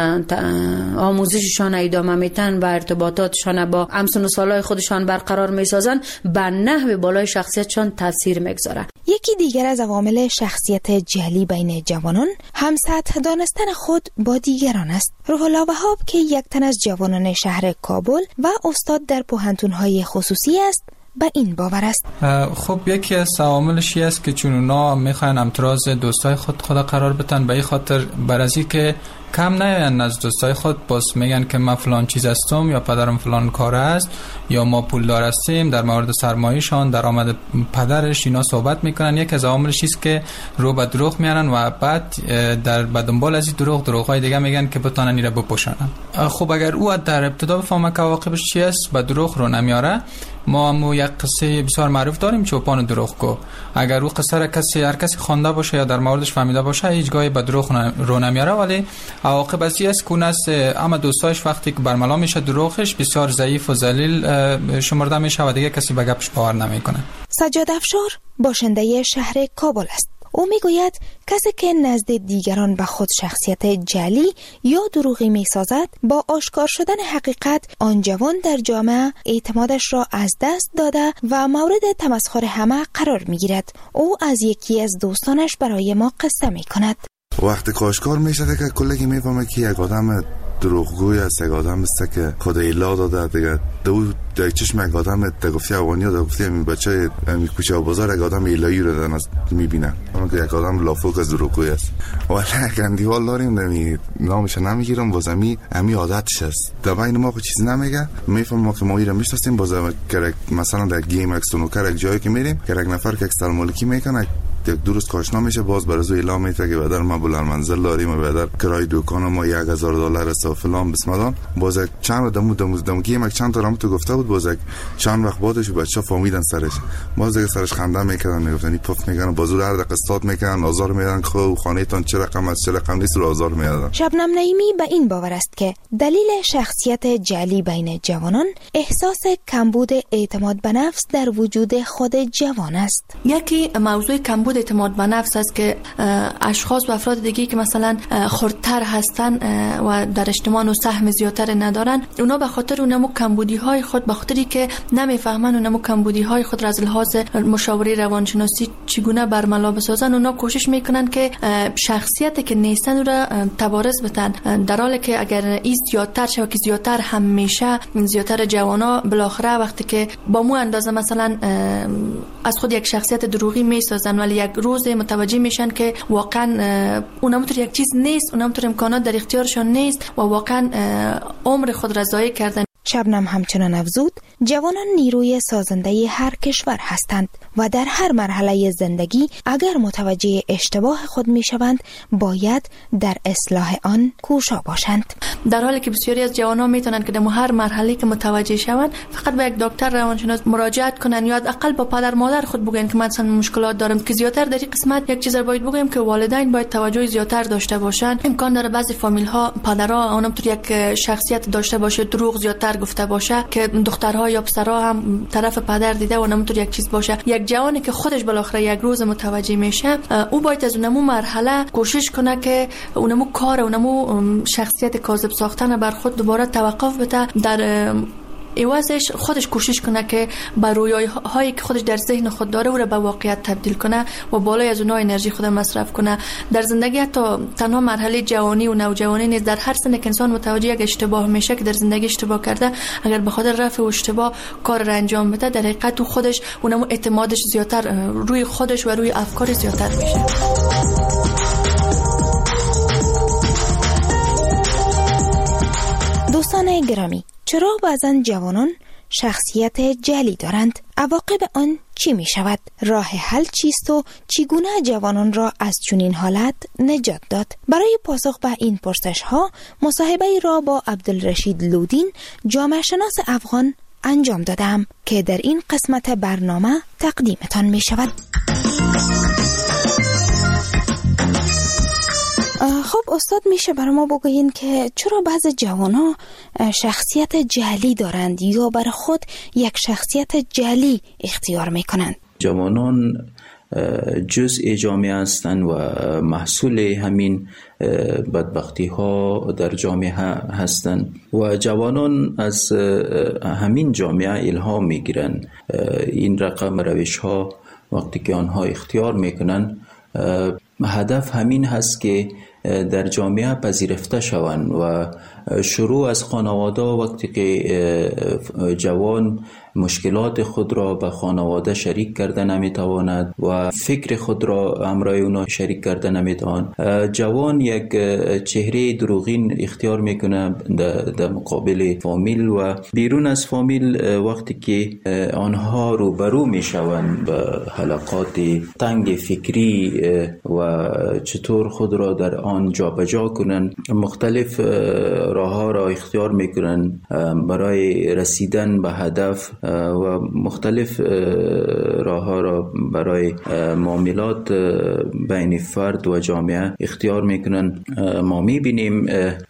آموزششان ادامه میتن و ارتباطاتشان با همسن و سالای خودشان برقرار میسازن، به نحو بالای شخصیتشان تاثیر میگذاره. یکی دیگر از عوامل شخصیت جعلی بین جوانان هم سطح دانستن خود با دیگران است. روح الله وهاب که یک تن از جوانان شهر کابل و استاد در پوهنتون‌های خصوصی است، به این باور است. خب یکی از عواملش است که چون اونا میخواین امتراض دوستای خود قرار بتن، به این خاطر برازی که کم نیان از دوستای خود باز میگن که من فلان چیز هستم یا پدرم فلان کار است یا ما پولدار هستیم، در مورد سرمایه‌شان، درآمد پدرش اینا صحبت میکنن. یک از عواملش است که رو به دروغ میارن و بعد در دنبال از این دروغ‌های دیگه میگن که بتونن اینا بپوشانن. خب اگر او در ابتدا بفهمه که عواقبش چی است، به دروغ رو نمیاره. ما هم یک قصه بسیار معروف داریم، چوپان دروغگو. اگر او قصه را هر کسی خوانده باشه یا در موردش فهمیده باشه، هیچ گاهی به دروغ رو نمیاره، ولی عواقب از این است که اون است اما دوستایش وقتی که برملا میشه دروغش بسیار ضعیف و ذلیل شمرده میشه و دیگه کسی به گپش باور نمیکنه. سجاد افشار باشنده شهر کابل است. او میگوید کسی که نزد دیگران به خود شخصیت جعلی یا دروغی میسازد، با آشکار شدن حقیقت آن جوان در جامعه اعتمادش را از دست داده و مورد تمسخر همه قرار میگیرد. او از یکی از دوستانش برای ما قصه میکند. وقتی کاشکار میشه که کلگی میفهمه که یک آدم دروغگوی است، یک آدم است که خود ایلا داده دیگه. در چشم یک آدم دگفتی اوانی و دگفتی همین بچه همین کوچه و بازار یک آدم ایلایی رو دارن میبینن، اما که یک آدم لافوک از دروغگوی است. ولی یک اندیوال داریم نمی نامش نمیگیرم، باز همی عادتش است. در بین ما خود چیزی نمیگه، میفهم ما که ما ایران میشناسیم. باز مثلا در گیم اکسونوکر یک جایی که میریم که یک نفر که اکستال مالکی میکنه یک درست کاشنا میشه، باز برای اعلام میشه که بدر ما بلند منزل داریم و بدر کرای دکان ما $1000 است و فلان بسمدان. باز چند دمو گیم چند تا رامتو گفته بود، باز چند وقت بعدش بچا فهمیدن سرش، باز دیگه سرش خنده میکردن، میگفتن پف میکنن، بازو در قسطات میکنن، آزار میدن، خو خانه تان چه رقم است چه رقم نیست رو آزار میدن. شبنم نعیمی به این باور است که دلیل شخصیت جعلی بین جوانان احساس کمبود اعتماد به نفس در وجود خود جوان است. یکی موضوع کمبود اعتماد به نفس است که اشخاص و افراد دیگه که مثلا خردتر هستن و در اجتماع سهم زیادتر ندارن، اونا به خاطر اونمو کمبودی های خود، به خاطری که نمیفهمن اونمو کمبودی های خود را از لحاظ مشاوره روانشناسی چگونه برملا بسازن، اونا کوشش میکنن که شخصیتی که نیستن را تبارز بدن، در حالی که اگر این زیادتر شه که زیادتر هم میشه، زیادتر جوانا بالاخره وقتی که با مو اندازه مثلا از خود یک شخصیت دروغی میسازن، ولی یک روز متوجه میشن که واقعا اونمطور یک چیز نیست، اونمطور امکانات در اختیارشان نیست و واقعا عمر خود را ضایع کردن. شبنم همچنان افزود جوانان نیروی سازنده هر کشور هستند و در هر مرحله زندگی اگر متوجه اشتباه خود میشوند باید در اصلاح آن کوشا باشند، در حالی که بسیاری از جوانان میتونن که در هر مرحله که متوجه شوند فقط به یک دکتر روانشناس مراجعت کنن یا حداقل با پدر مادر خود بگن که مثلا مشکلات دارم. که زیاتر در این قسمت یک چیز رو باید بگم که والدین باید توجه زیاتر داشته باشند. امکان داره بعضی فامیل ها پدرها اونمطور یک شخصیت داشته باشه، دروغ زیاتر گفته باشه که دخترها یا پسرها هم طرف پدر دیده و نمیتونه یک چیز باشه. یک جوانی که خودش بالاخره یک روز متوجه میشه، او باید از اونمو مرحله کوشش کنه که اونمو کار، اونمو شخصیت کاذب ساختن بر خود دوباره توقف بده، در ایوازش خودش کوشش کنه که با رویاهایی که خودش در ذهن خود داره او را به واقعیت تبدیل کنه و بالای از اونها انرژی خود مصرف کنه. در زندگی حتی تنها مرحله جوانی و نوجوانی نیست، در هر سن که انسان متوجه یک اشتباه میشه که در زندگی اشتباه کرده، اگر به خاطر رفع اشتباه کار را انجام بده، در حقیقت تو خودش اونم اعتمادش زیادتر روی خودش و روی افکار زیادتر میشه. دوستان گرامی، چرا بعضن جوانان شخصیت جعلی دارند. عواقب آن چی می شود؟ راه حل چیست و چگونه جوانان را از چنین حالت نجات داد؟ برای پاسخ به این پرسش ها مصاحبه را با عبدالرشید لودین، جامعه شناس افغان انجام دادم که در این قسمت برنامه تقدیمتان می شود. خب استاد، میشه برای ما بگوین که چرا بعض جوانا شخصیت جعلی دارند یا برای خود یک شخصیت جعلی اختیار میکنند؟ جوانان جزء جامعه هستند و محصول همین بدبختی ها در جامعه هستند و جوانان از همین جامعه الهام میگیرند. این رقم روش ها وقتی که آنها اختیار میکنند هدف همین هست که در جامعه پذیرفته شوند و شروع از خانواده. وقتی که جوان مشکلات خود را به خانواده شریک کرده نمیتواند و فکر خود را همراه اونا شریک کرده نمیتواند، جوان یک چهره دروغین اختیار میکنه در مقابل فامیل و بیرون از فامیل. وقتی که آنها روبرو میشوند به حلقات تنگ فکری و چطور خود را در آن جابجا کنند، مختلف راه ها را اختیار میکنند برای رسیدن به هدف و مختلف راه ها را برای معاملات بین فرد و جامعه اختیار میکنند. ما میبینیم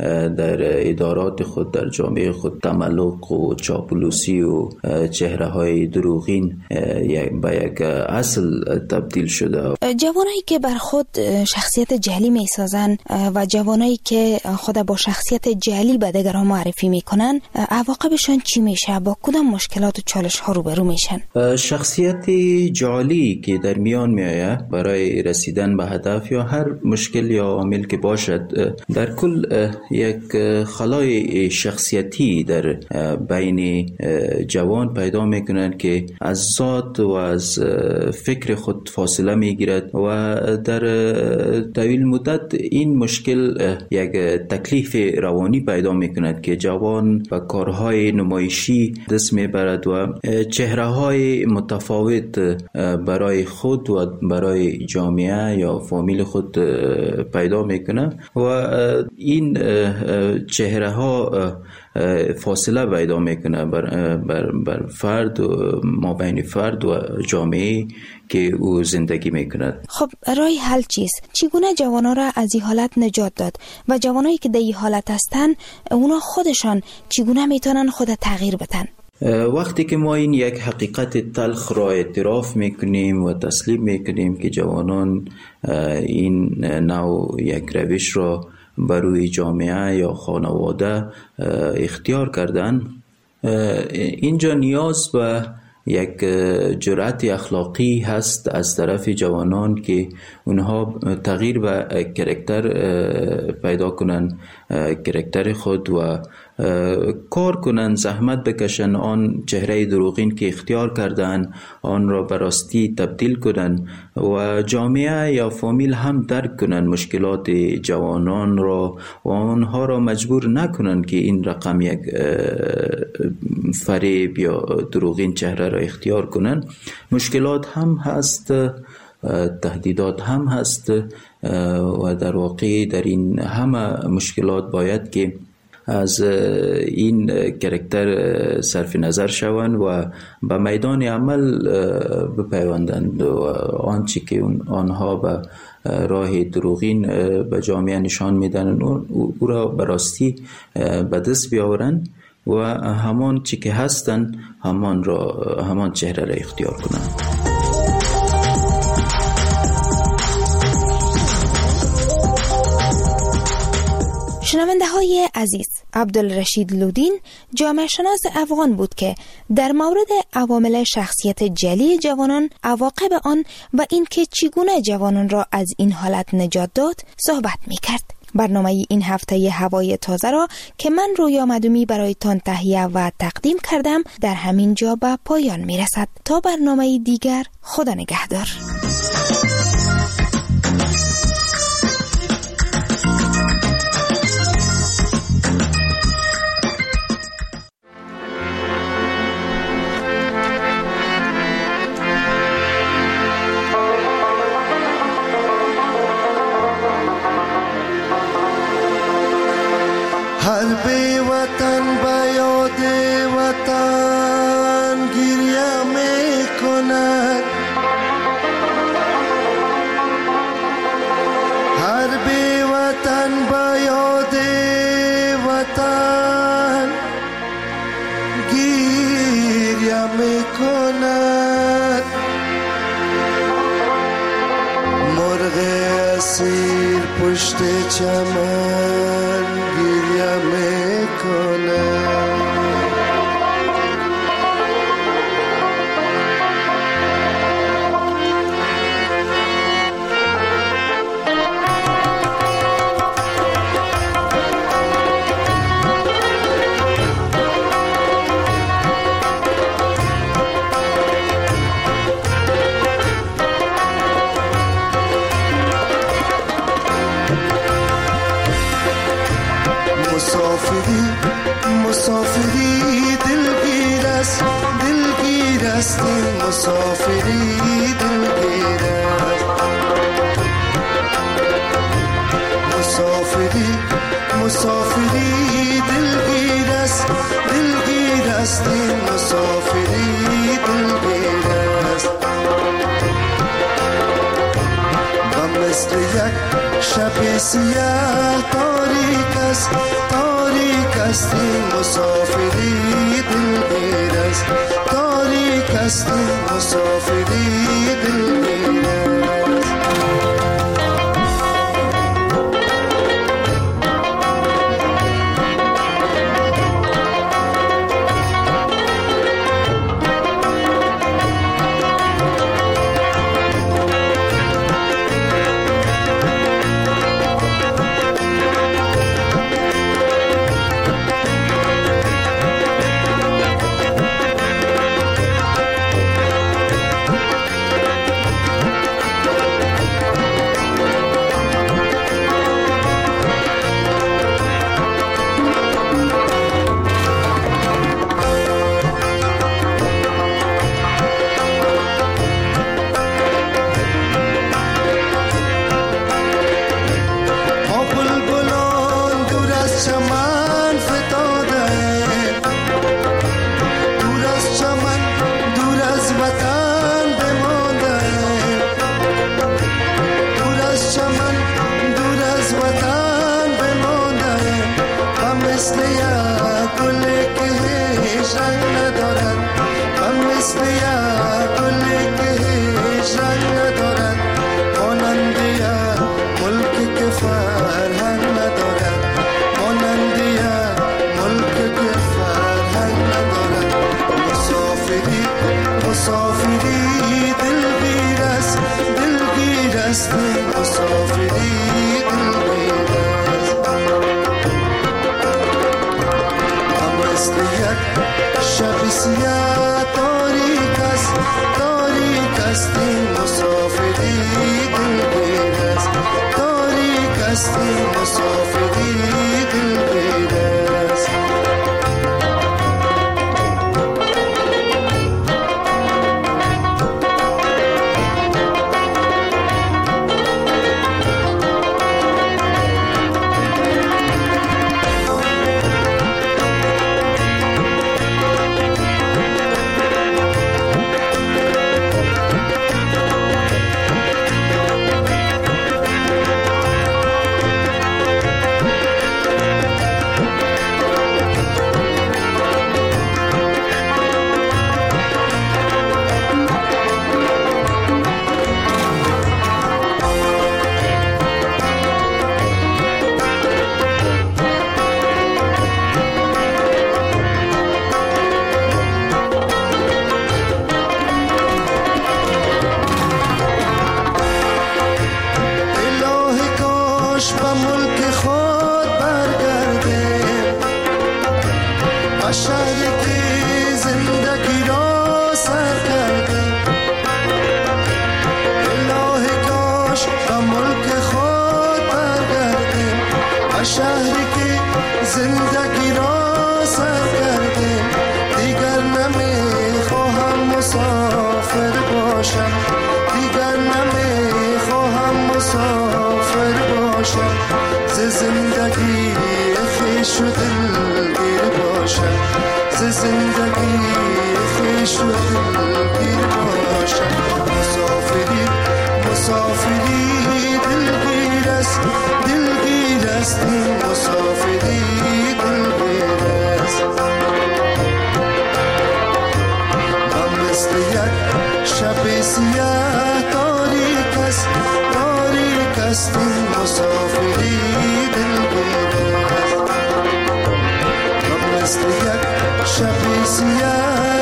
در ادارات خود، در جامعه خود، تملق و چاپلوسی و چهره های دروغین به یک اصل تبدیل شده. جوانایی که بر خود شخصیت جعلی میسازن و جوانایی که خود با شخصیت جعلی به دیگران معرفی میکنن، عواقبشان چی میشه؟ با کدام مشکلات و چالش ها روبرو میشن؟ شخصیت جعلی که در میان میآید برای رسیدن به هدف یا هر مشکل یا عامل که باشد، در کل یک خلای شخصیتی در بین جوان پیدا میکنن که از ذات و از فکر خود فاصله میگیرد و در طویل مدت این مشکل یک تکلیف روانی پیدا میکند که جوان و کارهای نمایشی دست میبرد و چهره های متفاوت برای خود و برای جامعه یا فامیل خود پیدا میکنه و این چهره ها فاصله پیدا میکنه بر فرد و ما بین فرد و جامعه که او زندگی میکند. خب راه حل چیست؟ چگونه جوانا را از این حالت نجات داد و جوانایی که در این حالت هستن اونا خودشان چگونه میتونن خود تغییر بدن؟ وقتی که ما این یک حقیقت تلخ را اعتراف میکنیم و تسلیم میکنیم که جوانان این نوع یک روش را بروی جامعه یا خانواده اختیار کردن، اینجا نیاز به یک جرأت اخلاقی هست از طرف جوانان که اونها تغییر و کاراکتر پیدا کنن، کاراکتر خود و کار کنن، زحمت بکشن، آن چهره دروغین که اختیار کردن آن را به راستی تبدیل کنن و جامعه یا فامیل هم درک کنن مشکلات جوانان را و آنها را مجبور نکنن که این رقم یک فریب یا دروغین چهره را اختیار کنن. مشکلات هم هست، تهدیدات هم هست و در واقع در این همه مشکلات باید که از این کاراکتر صرف نظر شوند و به میدان عمل بپیوندند و آنچه که آنها به راه دروغین به جامعه نشان میدن او را به راستی به دست بیاورند و همان چی که هستند همان چهره را اختیار کنند. شنونده های عزیز، عبدالرشید لودین جامعه شناس افغان بود که در مورد عوامل شخصیت جعلی جوانان، عواقب آن و اینکه چگونه جوانان را از این حالت نجات داد صحبت می کرد. برنامه این هفته هوای تازه را که من رویا مدومی برایتان تهیه و تقدیم کردم در همین جا به پایان می رسد. تا برنامه دیگر، خدا نگهدار. پشت چمن گریه میکنم. مسافری دلگیر است، دلگیر است این مسافری دلگیر است. مسافری دلگیر است، دلگیر است این مسافری دلگیر است. و مثل یک شب سیاه تاریک است، تاریک است این مسافری دلگیر است، تاریک است این مسافری دلگیر است. شب سیاه تاریک است، تاریک است این مسافری دلگیر است. مثل یک شب سیاه